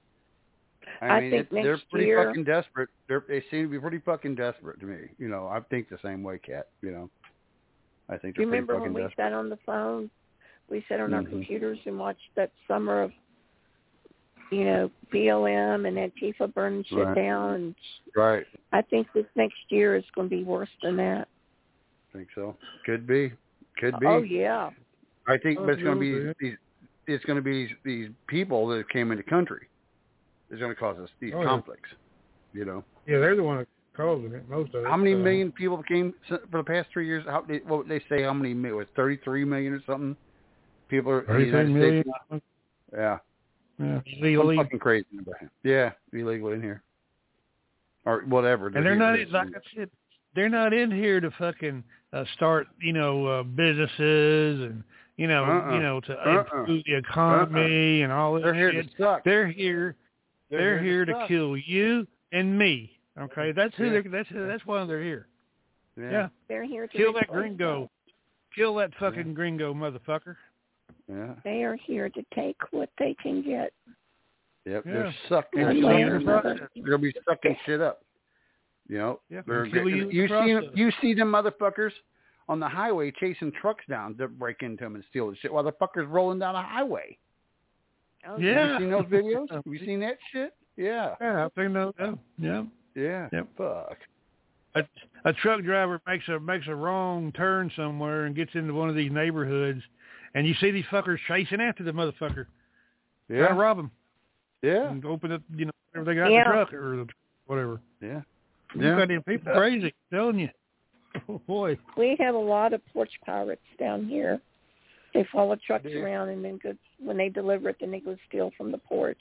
I, I mean, think it, next they're pretty year- fucking desperate. They're, they seem to be pretty fucking desperate to me. You know, I think the same way, Kat. You know, I think Do you they're pretty remember fucking when we desperate. sat on the phone, we sat on our Mhm. computers and watched that summer of, you know, B L M and Antifa burning shit Right. down? And Right. I think this next year is going to be worse than that. Think so. Could be. Could be. Oh, yeah. I think, Oh, but it's going to yeah. be these. It's going to be these, these people that came into the country. It's going to cause us these Oh, yeah. conflicts. You know. Yeah, they're the one that's causing it. Most of it. How many so. million people came s- for the past three years? How they, what would they say? How many? mi- Was thirty-three million or something? People are in the Thirty-three United million. States. Yeah. Yeah, Some legally. fucking crazy number. Yeah, illegal in here. Or whatever. And they're not here. like I said, they're not in here to fucking uh, start, you know, uh, businesses and you know, Uh-uh. you know, to Uh-uh. improve the economy and all that. They're here shit. to suck. They're here. They're They're, here here to to, suck. kill you and me. Okay, that's who Yeah. they're. That's who, that's why they're here. Yeah. Yeah. They're here to Kill that replace gringo. us. Kill that fucking gringo motherfucker. Yeah. They are here to take what they can get. Yep. Yeah. They're sucking. Yeah, They're, yeah. sucking process. They're gonna be sucking shit up. You know. Yeah, They're kill you getting- in the you see them, process. you see them motherfuckers on the highway chasing trucks down to break into them and steal the shit while the fuckers rolling down a highway. Oh, yeah. Have you seen those videos? Have you seen that shit? Yeah. Yeah, I've seen those. Yeah. Yeah. Yeah. Yep. Fuck. A, a truck driver makes a makes a wrong turn somewhere and gets into one of these neighborhoods, and you see these fuckers chasing after the motherfucker. Yeah. Trying to rob him. Yeah. And open up, you know, whatever they got Yeah. in the truck or the, whatever. Yeah. You got these people crazy, I'm telling you. Oh, boy. We have a lot of porch pirates down here. They follow trucks Yeah. around, and then go, when they deliver it, then they go steal from the porch.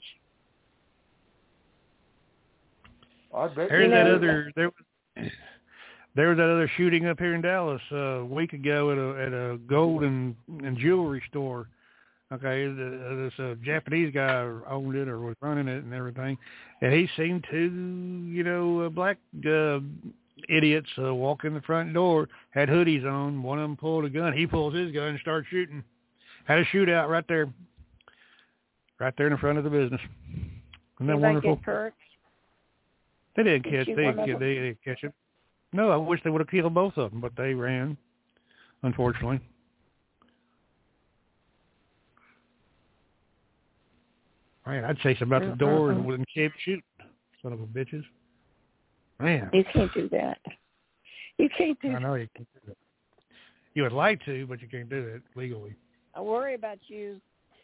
I bet There's You that know- other there was there was that other shooting up here in Dallas uh, a week ago at a at a gold and, and jewelry store. Okay, the, this uh, Japanese guy owned it or was running it and everything, and he seen two you know uh, black uh, idiots uh, walk in the front door, had hoodies on. One of them pulled a gun. He pulls his gun and starts shooting. Had a shootout right there, right there in the front of the business. Isn't that Anybody wonderful? get hurt? They didn't Did catch. you They, one of they them? they didn't catch it. No, I wish they would have killed both of them, but they ran. Unfortunately. Man, I'd chase them out the door and wouldn't keep shooting. Son of a bitches. Man, You can't do that. You can't do I know you can't do that. You would like to, but you can't do that legally. I worry about you.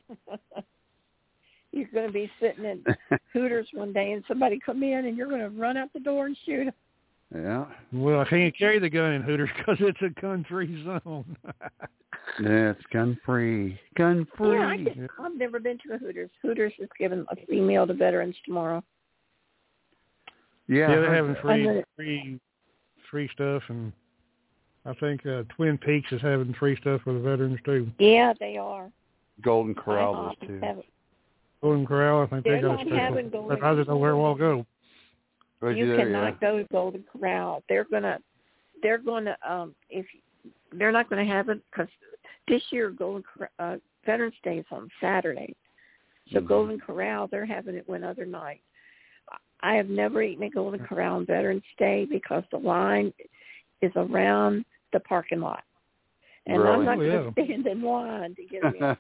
You're going to be sitting at Hooters one day, and somebody come in, and you're going to run out the door and shoot them. Yeah. Well, I can't carry the gun in Hooters because it's a gun-free zone. Yeah, it's gun free. Gun free. Yeah, I just, I've never been to a Hooters. Hooters is giving a free meal to veterans tomorrow. Yeah, yeah, they're having free, Unlimited. free, free stuff, and I think uh, Twin Peaks is having free stuff for the veterans too. Yeah, they are. Golden Corral My does office too. have it. Golden Corral, I think They're they got not a special. having Golden But I just know where we'll go. Right You there, cannot yeah. go to Golden Corral. They're gonna, they're gonna, um, if they're not gonna have it because this year Golden Cor- uh, Veterans Day is on Saturday, so Mm-hmm. Golden Corral they're having it one other night. I have never eaten at Golden Corral on Veterans Day because the line is around the parking lot, and I'm Really? not Oh, going to yeah. stand in line to get in.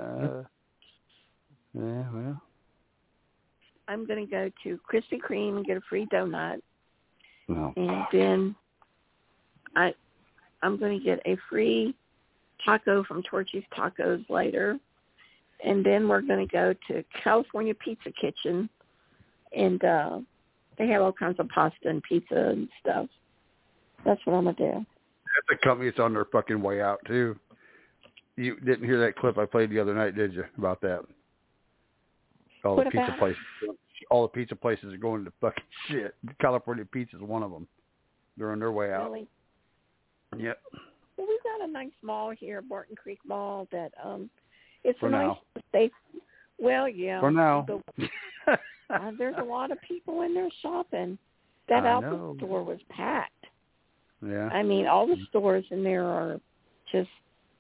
Yeah, well. I'm going to go to Krispy Kreme and get a free donut. No. And then I, I'm going to get a free taco from Torchy's Tacos later. And then we're going to go to California Pizza Kitchen. And uh, they have all kinds of pasta and pizza and stuff. That's what I'm going to do. That's a company that's on their fucking way out, too. You didn't hear that clip I played the other night, did you, about that? All What the pizza about? places. All the pizza places are going to fucking shit. California Pizza is one of them. They're on their way out. Really? Yep. Well, we've got a nice mall here, Barton Creek Mall, that um, it's For a nice, now. safe. Well, yeah. For now. but, uh, there's a lot of people in there shopping. That I outlet know. store was packed. Yeah. I mean, all the stores in there are just.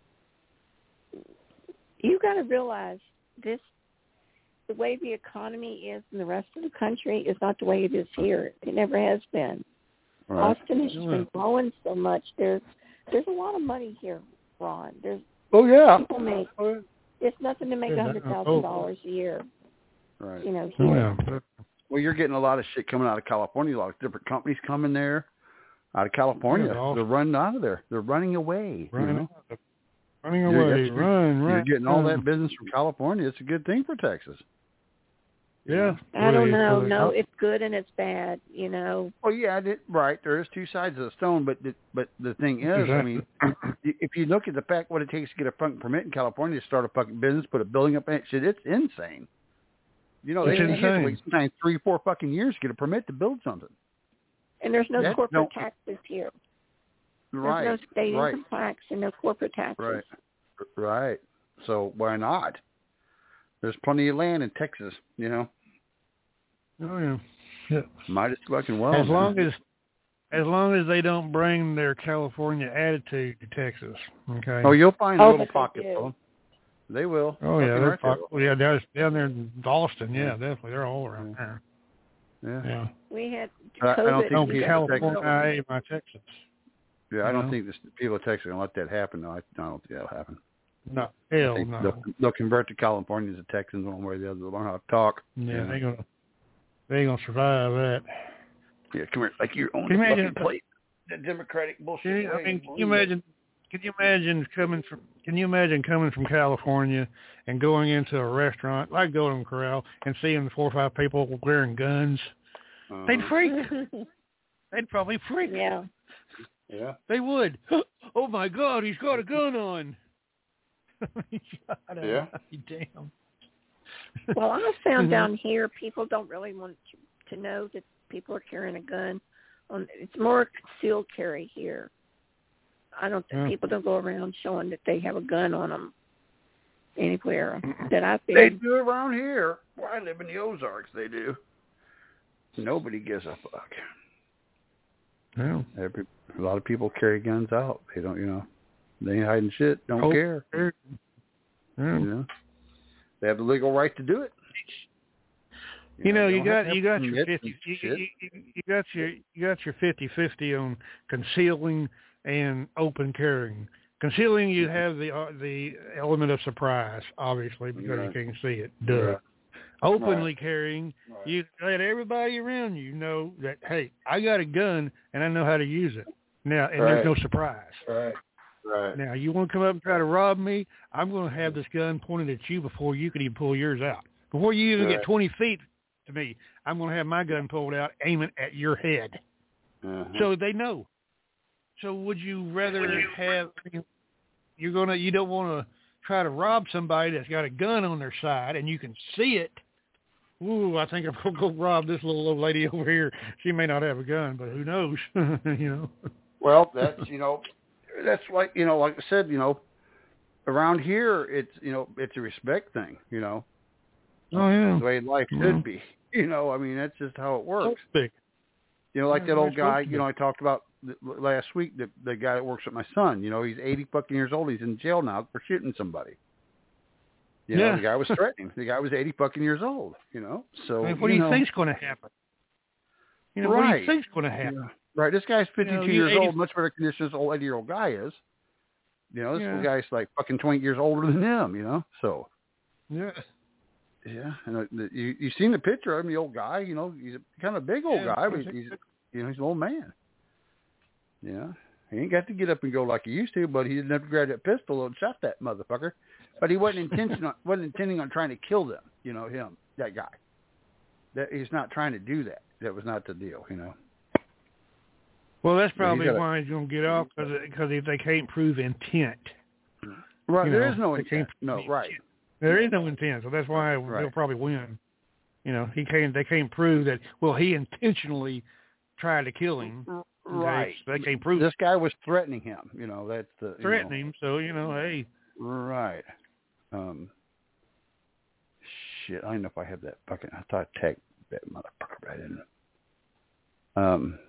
You got to realize this. The way the economy is in the rest of the country is not the way it is here. It never has been. Right. Austin has been growing so much. There's there's a lot of money here, Ron. There's Oh, yeah. people make it's nothing to make a Yeah, hundred oh. thousand dollars a year. Right. You know, Oh, here. yeah. Well, you're getting a lot of shit coming out of California. A lot of different companies coming there out of California. Yeah, all- They're running out of there. They're running away. you Running, know? running You're- away. that's- Run, run. You're getting all run. that business from California. It's a good thing for Texas. Yeah. I don't Really, know. uh, No, it's good and it's bad. You know. Well, yeah, it, right. There is two sides of the stone, but the, but the thing is, I mean, if you look at the fact what it takes to get a fucking permit in California to start a fucking business, put a building up in it, shit, it's insane. You know, they It's they have to insane. wait sometimes three, four fucking years to get a permit to build something. And there's no That- corporate no. taxes here. There's Right. no state right. income tax and no corporate taxes. Right. Right. So why not? There's plenty of land in Texas, you know. Oh yeah. Yeah. Might as fucking well. as man. long as as long as they don't bring their California attitude to Texas. Okay. Oh, you'll find Oh, little but they pockets do. of them. They will. Oh yeah, Fucking they're right they pop- yeah down down there in Austin. Yeah, definitely. They're all around there. will. Yeah. Yeah. We had I- I don't COVID. think Don't you be get California, Texas. I hate my Texas. Yeah, I You don't know? think the people of Texas are gonna let that happen. though. I, I don't think that'll happen. No, I hell think no. They'll, they'll convert to Californians and Texans one way or the other. They'll learn how to talk. Yeah, Yeah. they ain't gonna they ain't gonna survive that. Yeah, come here. Like you're on Can the you imagine- fucking plate. The Democratic bullshit. Can you, I way. mean, can you imagine? Can you imagine coming from? Can you imagine coming from California and going into a restaurant like Golden Corral and seeing four or five people wearing guns? Uh-huh. They'd freak. They'd probably freak. Yeah. Yeah. They would. Oh my God, he's got a gun on. Yeah. Damn. Well, I found Mhm. down here people don't really want to know that people are carrying a gun. On it's more concealed carry here. I don't think Yeah. people don't go around showing that they have a gun on them anywhere that I've been. They do around here. Where I live in the Ozarks, they do. Nobody gives a fuck. Yeah. Every, a lot of people carry guns out. They don't, you know, they ain't hiding shit. Don't Oh, care. Yeah. You know, they have the legal right to do it. You know, they you don't have got to you got have your permits fifty. and You, shit. you, you, you got your you got your fifty-fifty on concealing and open carrying. Concealing, you have the uh, the element of surprise, obviously, because Right. you can't see it. Duh. Right. Openly Right. carrying, Right. you let everybody around you know that, hey, I got a gun and I know how to use it. Now, and Right. there's no surprise. Right. Right. Now, you want to come up and try to rob me? I'm going to have this gun pointed at you before you can even pull yours out. Before you even Right. get twenty feet to me, I'm going to have my gun pulled out, aiming at your head. Uh-huh. So they know. So would you rather have? You're gonna. You don't want to try to rob somebody that's got a gun on their side and you can see it. Ooh, I think I'm gonna go rob this little old lady over here. She may not have a gun, but who knows? You know. Well, that's you know, that's like you know, like I said, you know, around here it's you know it's a respect thing. You know. Oh yeah. The way life Yeah. should be. You know, I mean that's just how it works. Big. You know, like Yeah, that old that's guy. supposed to You know, I talked about th- last week. The the guy that works with my son. You know, he's eighty fucking years old. He's in jail now for shooting somebody. You know, Yeah. the guy was threatening. The guy was eighty fucking years old. You know, so I mean, what you do you know, think's going to happen? You know, what do Right. you think's going to happen? Yeah. Right. This guy's fifty-two You know, you years eighty old, much better condition as old eighty-year-old guy is. You know, this Yeah. guy's like fucking twenty years older than him. You know, so. Yeah. Yeah, and uh, the, you you seen the picture of him, the old guy. You know, he's a kind of big old Yeah, guy, but he's you know he's an old man. Yeah, he ain't got to get up and go like he used to, but he didn't have to grab that pistol and shot that motherfucker. But he wasn't intention on, wasn't intending on trying to kill them. You know him, that guy. That he's not trying to do that. That was not the deal. You know. Well, that's Yeah, he's probably gotta- why he's going to get off because if they can't prove intent. Right. You There know, is no they intent. can't- No. Right. There is no intent, so that's why Right. they'll probably win. You know, he can't. They can't prove that. Well, he intentionally tried to kill him. Okay? Right. So they can't prove This guy was threatening him. You know, that's the you threatening know. him. So you know, hey. Right. Um. Shit, I don't know if I have that fucking. I thought I tagged that motherfucker, but I didn't. Um.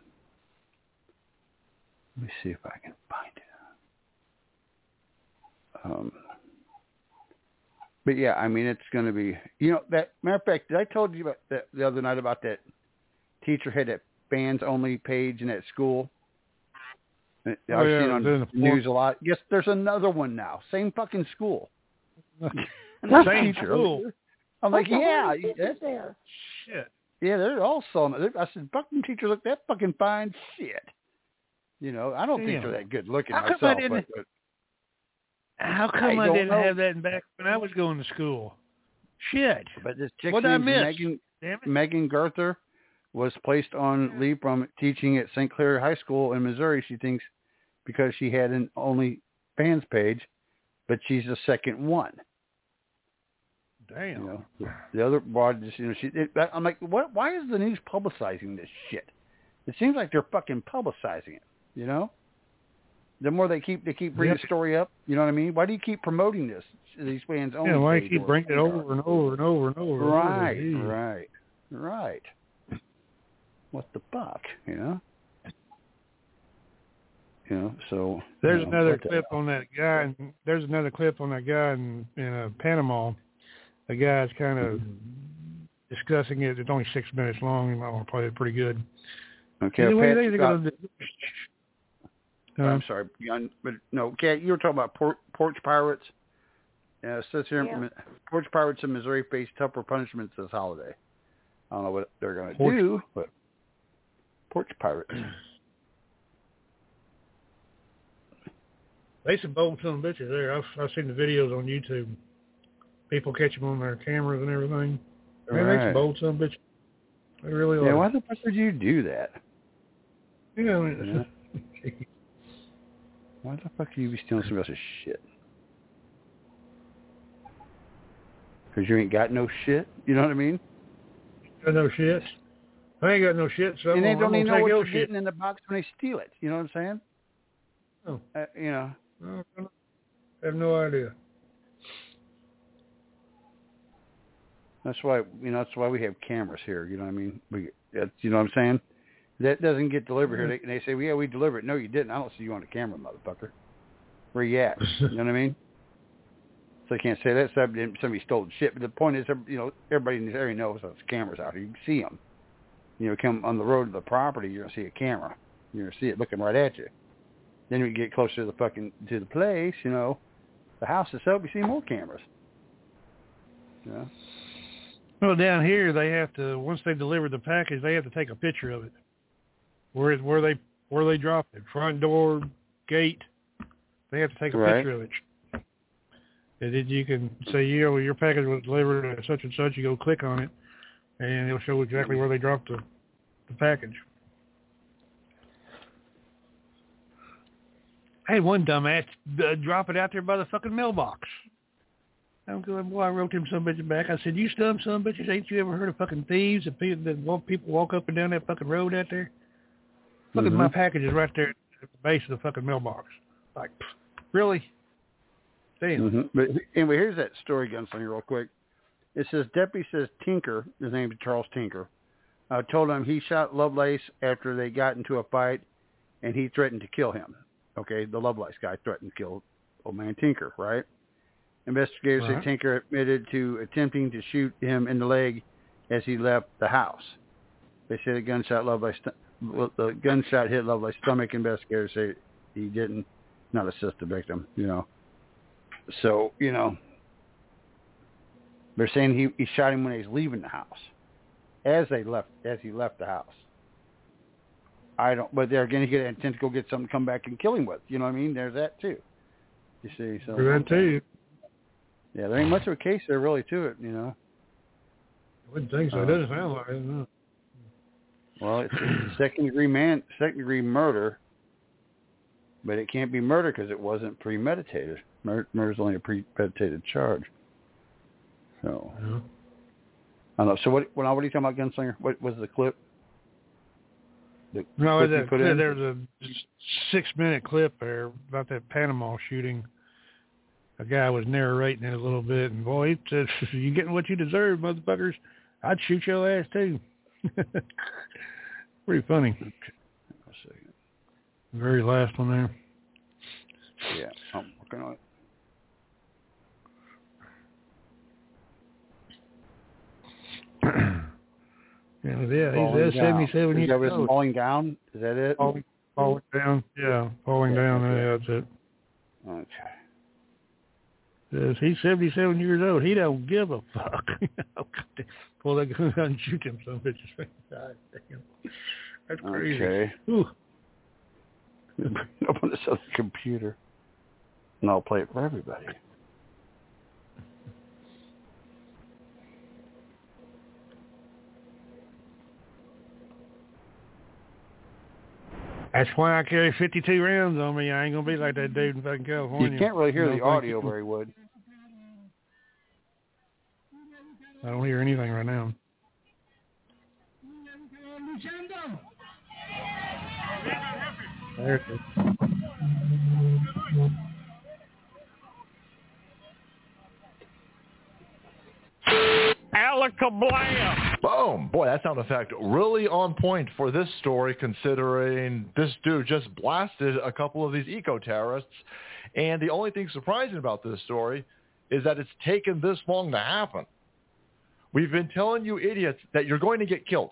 Let me see if I can find it. Um. But yeah, I mean, it's going to be. You know, that matter of fact, did I told you about that the other night about that teacher had that fans only page in that school? I Oh, I've yeah, seen it on was in the the forum. news a lot. Yes, there's another one now. Same fucking school. Same teacher. school. I'm like, Okay, yeah, what is that's, there? Shit. yeah, they're all selling it. I said, fucking teachers look that fucking fine. Shit. You know, I don't think Damn. they're that good looking How come myself. I didn't- but, but How come I I, don't didn't know. have that back when I was going to school? Shit. But this chick's What did I name's miss? Megan, Damn it. Megan Gerther was placed on leave from teaching at Saint Clair High School in Missouri. She thinks because she had an OnlyFans page, but she's the second one. Damn. You know, the other broad just you know she. It, I'm like, what? Why is the news publicizing this shit? It seems like they're fucking publicizing it. You know, the more they keep they keep bringing Yep. the story up. You know what I mean? Why do you keep promoting this? These fans only. Yeah, why page keep or- bringing it over and over and over and over? and Right, over? right, right. What the fuck? You know. You know, so There's you know, another what the- clip on that guy. in- There's another clip on that guy in, in uh, Panama. The guy's kind of discussing it. It's only six minutes long. You might want to play it pretty good. Okay, Anyway, Pat they're Scott- gonna do- Uh, I'm sorry, beyond, but no, Kat, you were talking about por- porch pirates. Yeah, it says here, Yeah. porch pirates in Missouri face tougher punishments this holiday. I don't know what they're going to Porch- do, but porch pirates. They some bold son of bitches there. I've I've seen the videos on YouTube. People catch them on their cameras and everything. Man, they Right. some bold son of bitches. They really Yeah, are. why the fuck would you do that? Yeah, I mean, Yeah. Why the fuck are you be stealing somebody else's shit? Because you ain't got no shit? You know what I mean? got no shit. I ain't got no shit, so And they I'm don't gonna even know take what your they're shit. getting in the box when they steal it. You know what I'm saying? Oh. Uh, you know. I have no idea. That's why you know. That's why we have cameras here. You know what I mean? We, that's, you know what I'm saying? That doesn't get delivered here. They, they say, well, "Yeah, we delivered it." No, you didn't. I don't see you on the camera, motherfucker. Where you at? You know what I mean? So they can't say that somebody, somebody stole the shit. But the point is, you know, everybody in this area knows there's cameras out here. You can see them. You know, come on the road to the property, you're gonna see a camera. You're gonna see it looking right at you. Then when you get closer to the fucking to the place, you know, the house itself, you see more cameras. You know? Well, down here they have to once they deliver the package, they have to take a picture of it. Where where they where they dropped it, front door, gate. They have to take a Right. picture of it. And then you can say, you know, your package was delivered at such and such. You go click on it, and it'll show exactly where they dropped the, the package. I had one dumbass uh, drop it out there by the fucking mailbox. I'm going, boy, I wrote him some bitch back. I said, you dumb son of bitches, ain't you ever heard of fucking thieves and people that walk, people walk up and down that fucking road out there? Look Mm-hmm. at my package is right there at the base of the fucking mailbox. Like, pfft, really? Damn. Mm-hmm. But anyway, here's that story, Gunslinger, real quick. It says, deputy says Tinker, his name is Charles Tinker, uh, told him he shot Lovelace after they got into a fight, and he threatened to kill him. Okay, the Lovelace guy threatened to kill old man Tinker, right? Investigators Right. say Tinker admitted to attempting to shoot him in the leg as he left the house. They say the gunshot Lovelace, well, the gunshot hit Lovelace's stomach. Investigators say he didn't, not assist the victim, you know. So, you know, they're saying he, he shot him when he was leaving the house, as they left, as he left the house. I don't, but there again, he could intend to go get something to come back and kill him with. You know what I mean? There's that too. You see, so For that too. yeah, there ain't much of a case there really to it. You know. I wouldn't think so. Uh, It doesn't sound like it. No. Well, it's a second degree man, second degree murder, but it can't be murder because it wasn't premeditated. Mur- murder's only a premeditated charge. So Yeah. I don't know. So what? What, what are you talking about, Gunslinger? What was the clip? The No, clip you that, put in? there's a six-minute clip there about that Panama shooting. A guy was narrating it a little bit, and boy, he said, "You getting what you deserve, motherfuckers? I'd shoot your ass too." Pretty funny. One second. The very last one there. Yeah, I'm working on it. Yeah, yeah, Falling he's down. seventy-seven Is years that what's old. falling down? Is that it? Falling, falling down. Yeah, falling Yeah, down. okay. Yeah, that's it. Okay. Says he's seventy-seven years old. He don't give a fuck. Pull that gun out and shoot him, some bitches. God damn. That's crazy. Okay. Ooh. Open this other computer, and I'll play it for everybody. That's why I carry fifty-two rounds on me. I ain't gonna be like that dude in fucking California. You can't really hear No, the thank audio you. very well. I don't hear anything right now. There it is. Alakablam! Boom! Boy, that sound effect really on point for this story, considering this dude just blasted a couple of these eco-terrorists. And the only thing surprising about this story is that it's taken this long to happen. We've been telling you idiots that you're going to get killed.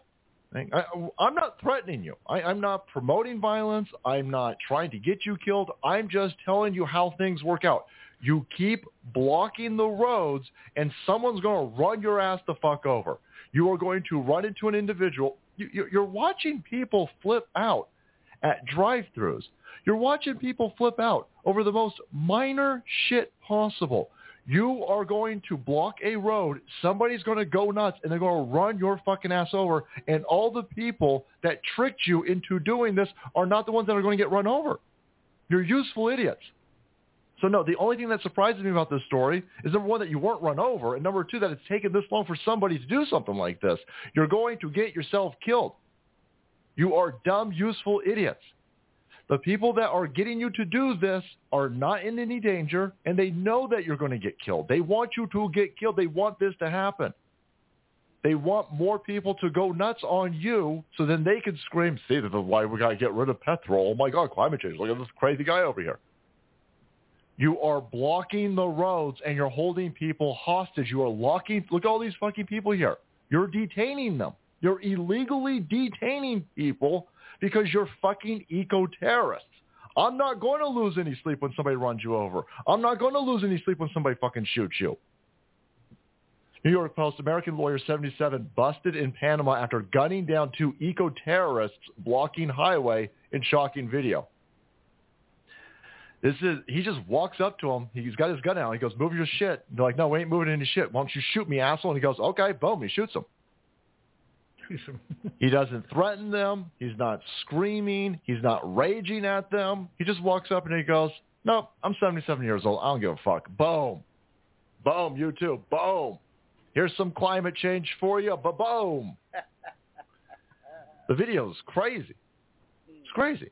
I, I'm not threatening you. I, I'm not promoting violence. I'm not trying to get you killed. I'm just telling you how things work out. You keep blocking the roads, and someone's going to run your ass the fuck over. You are going to run into an individual. You, you're watching people flip out at drive-thrus. You're watching people flip out over the most minor shit possible. You are going to block a road. Somebody's going to go nuts, and they're going to run your fucking ass over. And all the people that tricked you into doing this are not the ones that are going to get run over. You're useful idiots. So, no, the only thing that surprises me about this story is, number one, that you weren't run over, and number two, that it's taken this long for somebody to do something like this. You're going to get yourself killed. You are dumb, useful idiots. The people that are getting you to do this are not in any danger, and they know that you're going to get killed. They want you to get killed. They want this to happen. They want more people to go nuts on you so then they can scream, see, this is why we got to get rid of petrol. Oh, my God, climate change. Look at this crazy guy over here. You are blocking the roads, and you're holding people hostage. You are locking – look at all these fucking people here. You're detaining them. You're illegally detaining people because you're fucking eco-terrorists. I'm not going to lose any sleep when somebody runs you over. I'm not going to lose any sleep when somebody fucking shoots you. New York Post, American lawyer seventy-seven busted in Panama after gunning down two eco-terrorists blocking highway in shocking video. This is he just walks up to him. He's got his gun out. He goes, move your shit. They're like, no, we ain't moving any shit. Why don't you shoot me, asshole? And he goes, okay, boom. He shoots him. He doesn't threaten them. He's not screaming. He's not raging at them. He just walks up and he goes, nope, I'm seventy-seven years old. I don't give a fuck. Boom. Boom, you too. Boom. Here's some climate change for you. Ba-boom. The video is crazy. It's crazy.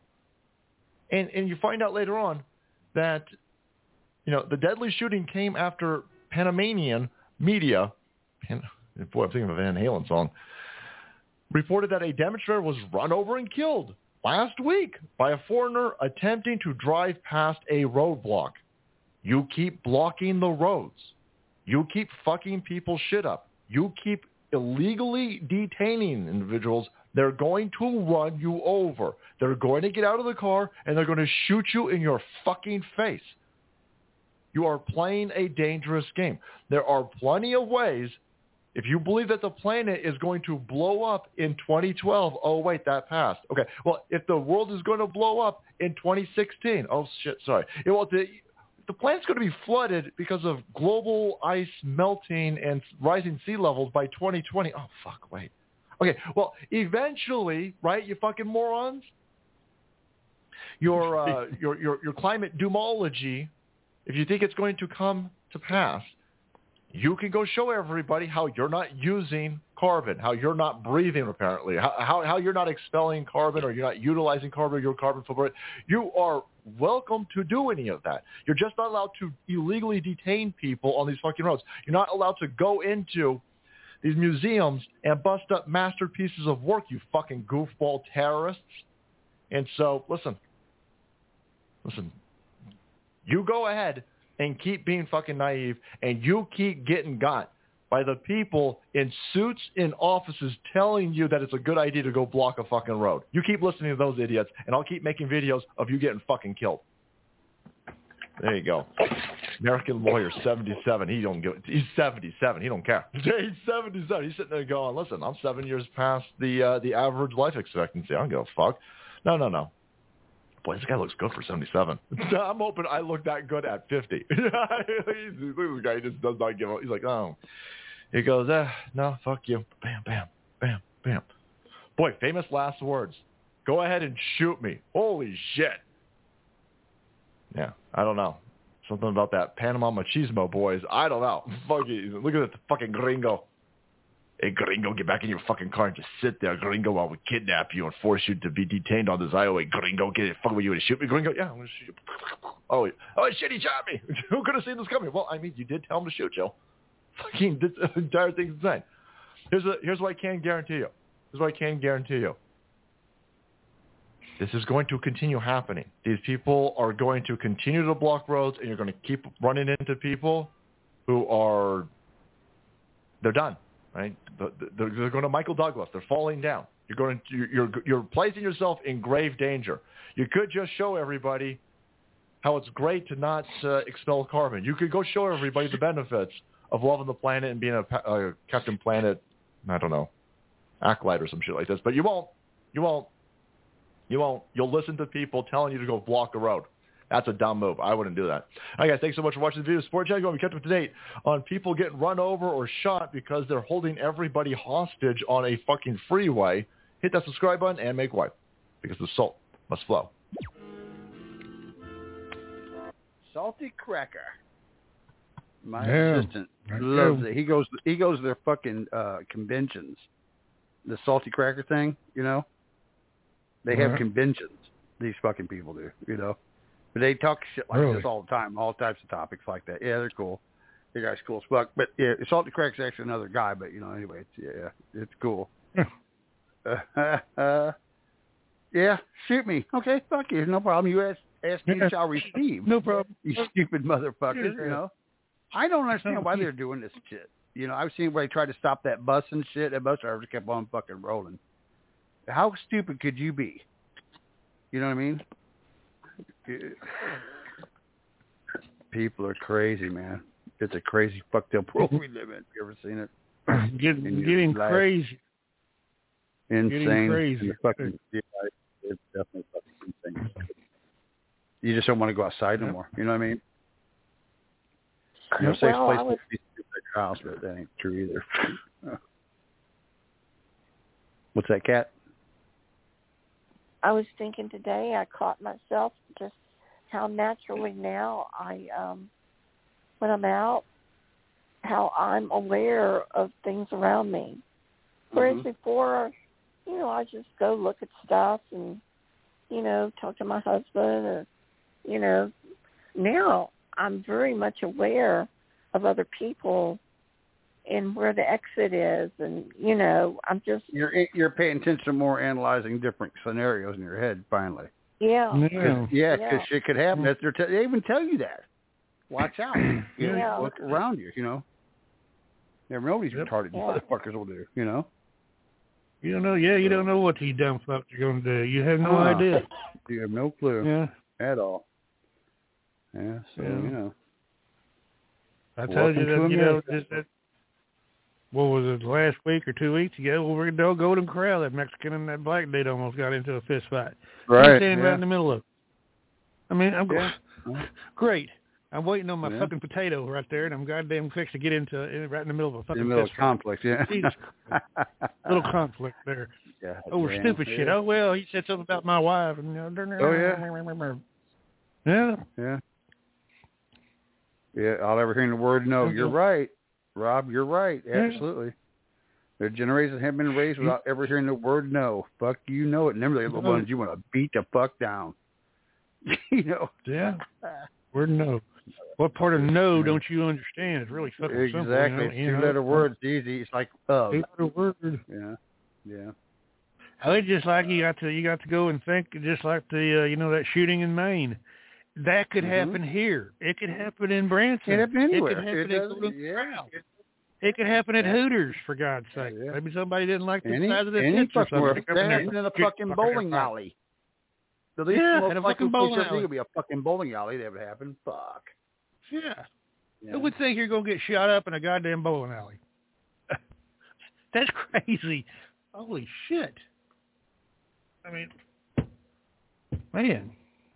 And and you find out later on that, you know, the deadly shooting came after Panamanian media, and boy, I'm thinking of a Van Halen song, reported that a demonstrator was run over and killed last week by a foreigner attempting to drive past a roadblock. You keep blocking the roads. You keep fucking people's shit up. You keep illegally detaining individuals. They're going to run you over. They're going to get out of the car, and they're going to shoot you in your fucking face. You are playing a dangerous game. There are plenty of ways. If you believe that the planet is going to blow up in twenty twelve, oh, wait, that passed. Okay, well, if the world is going to blow up in twenty sixteen, oh, shit, sorry. It, well, the, the planet's going to be flooded because of global ice melting and rising sea levels by twenty twenty. Oh, fuck, wait. Okay, well, eventually, right, you fucking morons, your, uh, your, your, your climate doomology, if you think it's going to come to pass, you can go show everybody how you're not using carbon, how you're not breathing, apparently, how, how, how you're not expelling carbon or you're not utilizing carbon, your carbon footprint. You are welcome to do any of that. You're just not allowed to illegally detain people on these fucking roads. You're not allowed to go into these museums and bust up masterpieces of work, you fucking goofball terrorists. And so, listen, listen, you go ahead and keep being fucking naive, and you keep getting got by the people in suits in offices telling you that it's a good idea to go block a fucking road. You keep listening to those idiots, and I'll keep making videos of you getting fucking killed. There you go. American lawyer, seventy-seven. He don't give. He's seventy-seven. He don't care. He's seventy-seven. He's sitting there going, "Listen, I'm seven years past the uh, the average life expectancy. I don't give a fuck." No, no, no. Boy, this guy looks good for seventy-seven. I'm hoping I look that good at fifty. Look at this guy. He just does not give up. He's like, oh. He goes, eh, no, fuck you. Bam, bam, bam, bam. Boy, famous last words. Go ahead and shoot me. Holy shit. Yeah, I don't know. Something about that Panama machismo, boys. I don't know. Fuck you. Look at that fucking gringo. Hey, gringo, get back in your fucking car and just sit there, gringo, while we kidnap you and force you to be detained on this highway. Gringo, get it. Fuck with you and shoot me, gringo. Yeah, I'm going to shoot you. Oh, oh, shit, he shot me. Who could have seen this coming? Well, I mean, you did tell him to shoot you. Fucking, this entire thing's insane. Here's, a, here's what I can guarantee you. Here's what I can guarantee you. This is going to continue happening. These people are going to continue to block roads, and you're going to keep running into people who are, they're done. right? They're, they're going to Michael Douglas. They're falling down. You're going to, you're, you're placing yourself in grave danger. You could just show everybody how it's great to not uh, expel carbon. You could go show everybody the benefits of loving the planet and being a, a Captain Planet, I don't know, acolyte or some shit like this. But you won't. You won't. You won't. You'll listen to people telling you to go block the road. That's a dumb move. I wouldn't do that. All right, guys, thanks so much for watching the video. Sport Channel, going to be kept up to date on people getting run over or shot because they're holding everybody hostage on a fucking freeway. Hit that subscribe button and make way because the salt must flow. Salty Cracker. My Yeah. assistant loves it. He goes. He goes to their fucking uh, conventions. The Salty Cracker thing, you know. They have Uh-huh. conventions. These fucking people do, you know. But they talk shit like Really? this all the time, all types of topics like that. Yeah, they're cool. The guy's cool as fuck. But yeah, Salty Cracker's actually another guy. But you know, anyway, it's, yeah, it's cool. uh, uh, yeah, shoot me. Okay, fuck you. No problem. You ask, ask you shall receive. No problem. You stupid motherfuckers. Yeah. You know. I don't understand why they're doing this shit. You know, I've seen everybody try to stop that bus and shit. That bus driver kept on fucking rolling. How stupid could you be? You know what I mean? People are crazy, man. It's a crazy, fucked up world we live in. You ever seen it? Getting, In your getting life. crazy. Insane. Getting crazy. And the fucking, yeah, it's definitely fucking insane. You just don't want to go outside no more. You know what I mean? You know, safe Well, place I was- to be at your house, but that ain't true either. What's that, Cat? I was thinking today, I caught myself just how naturally now I, um, when I'm out, how I'm aware of things around me. Whereas Mhm. before, you know, I just go look at stuff and, you know, talk to my husband or, you know, now I'm very much aware of other people and where the exit is, and you know, I'm just You're you're paying attention to more, analyzing different scenarios in your head. Finally, yeah, Cause, yeah, because yeah. shit could happen. That's their te- they even tell you that. Watch out. You know, Yeah. look around you. You know, never know what these retarded Yeah. motherfuckers will do. You know, You don't know. Yeah, you don't know what these dumb fucks are going to do. You have no Huh. idea. You have no clue Yeah. at all. Yeah, so Yeah. you know. I told you Welcome to that, you know, America. just that, what was it, last week or two weeks ago, over at the Golden Corral, that Mexican and that black dude almost got into a fist fight. Right, I'm standing yeah. right in the middle of it. I mean, I'm Yeah. great. I'm waiting on my Yeah. fucking potato right there, and I'm goddamn fixed to get into right in the middle of a In fucking the middle of fist fight. conflict, yeah. Jesus. Little conflict there. Yeah, Over damn, stupid shit. yeah. Oh, well, he said something about my wife. And, you know, Oh, yeah. Yeah. Yeah. Yeah, all ever hearing the word no. You're right, Rob. You're right. Yeah. Absolutely. Their generations have been raised without ever hearing the word no. Fuck, you know it. And them are the little No. ones you want to beat the fuck down. you know. Yeah. Word no. What part of no don't you understand? It's really fucking simple. Exactly. You know? It's You know? two-letter words. Easy. It's like uh. Two-letter word. Yeah. Yeah. I think just like you got to you got to go and think, just like the uh, you know that shooting in Maine. That could Mhm. happen here. It could happen in Branson. It could happen anywhere. It could happen It at does- Golden yeah. Corral. It could happen at Hooters, for God's sake. Maybe somebody didn't like the Any, size of the any tits or fucking where. something. It could happen in a fucking bowling alley. The least Yeah, most in a likely fucking place bowling ever alley. would be a fucking bowling alley. That would happen. Fuck. Yeah. Yeah. Who would think you're going to get shot up in a goddamn bowling alley? That's crazy. Holy shit. I mean, man.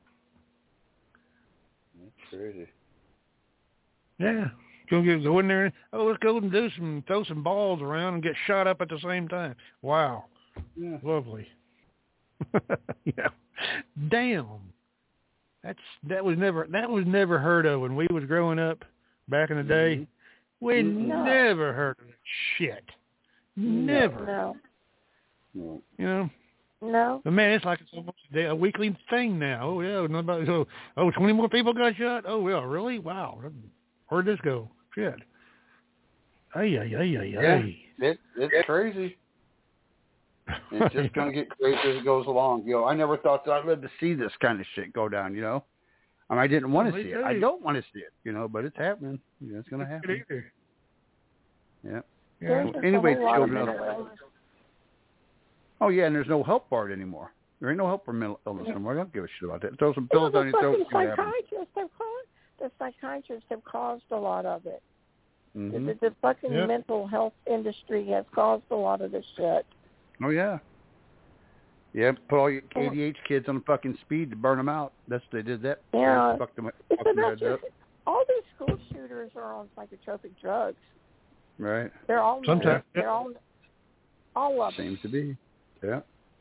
That's crazy. Yeah. Go get go in there. Oh, let's go and do some throw some balls around and get shot up at the same time. Wow. Yeah. Lovely. yeah. Damn. That's that was never that was never heard of when we was growing up back in the day. Mm-hmm. We No. never heard of that shit. Never. No. No. You know. No. But man, it's like it's almost a, day, a weekly thing now. Oh yeah, nobody. So oh, twenty more people got shot. Oh yeah, really? Wow. Where'd this go? Shit. Ay ay ay ay Yeah. ay. It, it's crazy. It's just going to get crazy as it goes along. You know, I never thought that I'd live to see this kind of shit go down, you know. I mean, I didn't want to Me see it. I too. don't want to see it, you know, but it's happening. You know, it's going to happen. Either. Yeah. There's just Anyway, a whole lot of children. mental illness. Oh yeah, and there's no help for it anymore. There ain't no help for mental illness anymore. I don't give a shit about that. Throw some pills Yeah, on the your throat. fucking it's gonna happen. psychiatrists have caused, the psychiatrists have caused a lot of it. Mhm. The, the fucking Yep. mental health industry has caused a lot of this shit. Oh yeah. Yeah, put all your A D H kids on fucking speed to burn them out. That's they did that. Yeah. They fucked them, It's fucked them about heads just, up. all these school shooters are on psychotropic drugs. Right. They're all Sometimes. they're all all of them. Seems to be. Yeah.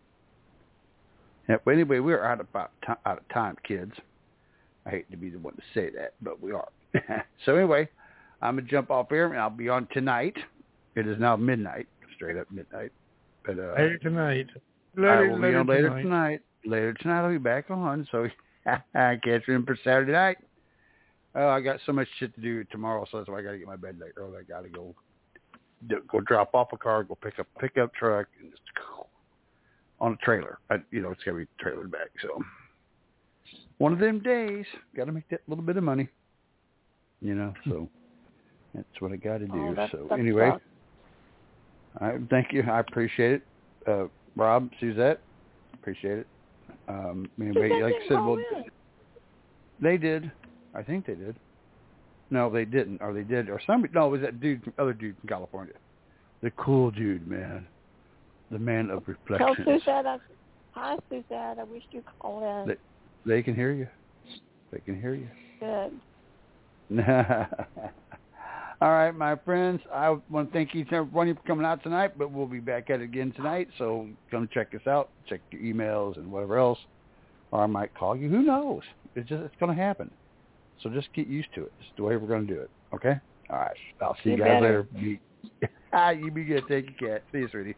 Yeah. But anyway, we're out of about ti out of time, kids. I hate to be the one to say that, but we are. So anyway, I'm gonna jump off here, and I'll be on tonight. It is now midnight, straight up midnight. But uh, Later tonight. I Later, will be later on later tonight. tonight. Later tonight, I'll be back on. So I catch you in for Saturday night. Oh, I got so much shit to do tomorrow, so that's why I got to get my bed late early. I got to go go drop off a car, go pick up a pickup truck, and just go on a trailer. I, you know, it's got to be trailered back. So one of them days, got to make that little bit of money. You know, so that's what I got to do. Oh, that's- so that's anyway, tough. I thank you. I appreciate it. Uh, Rob, Suzette, appreciate it. Um, anyway, Suzette like I didn't said, call well, in. they did. I think they did. No, they didn't, or they did, or somebody. No, it was that dude, other dude from California, the cool dude, man, the man of Tell reflections. Suzette, I, hi Suzette, I wish you called in. They, they can hear you. They can hear you. Good. All right, my friends. I want to thank each and every one of you for coming out tonight, but we'll be back at it again tonight. So come check us out. Check your emails and whatever else. Or I might call you. Who knows? It's just it's going to happen. So just get used to it. It's the way we're going to do it. Okay? All right. I'll see you, You guys better. later. Be, ah, you be good. Take your cat. See you, sweetie.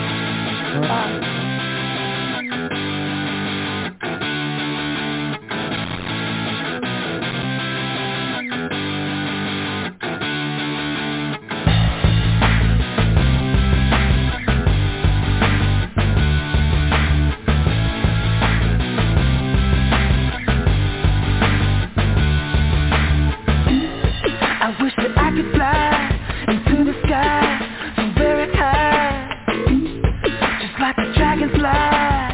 I wish that I could fly into the sky so very high, just like a dragonfly.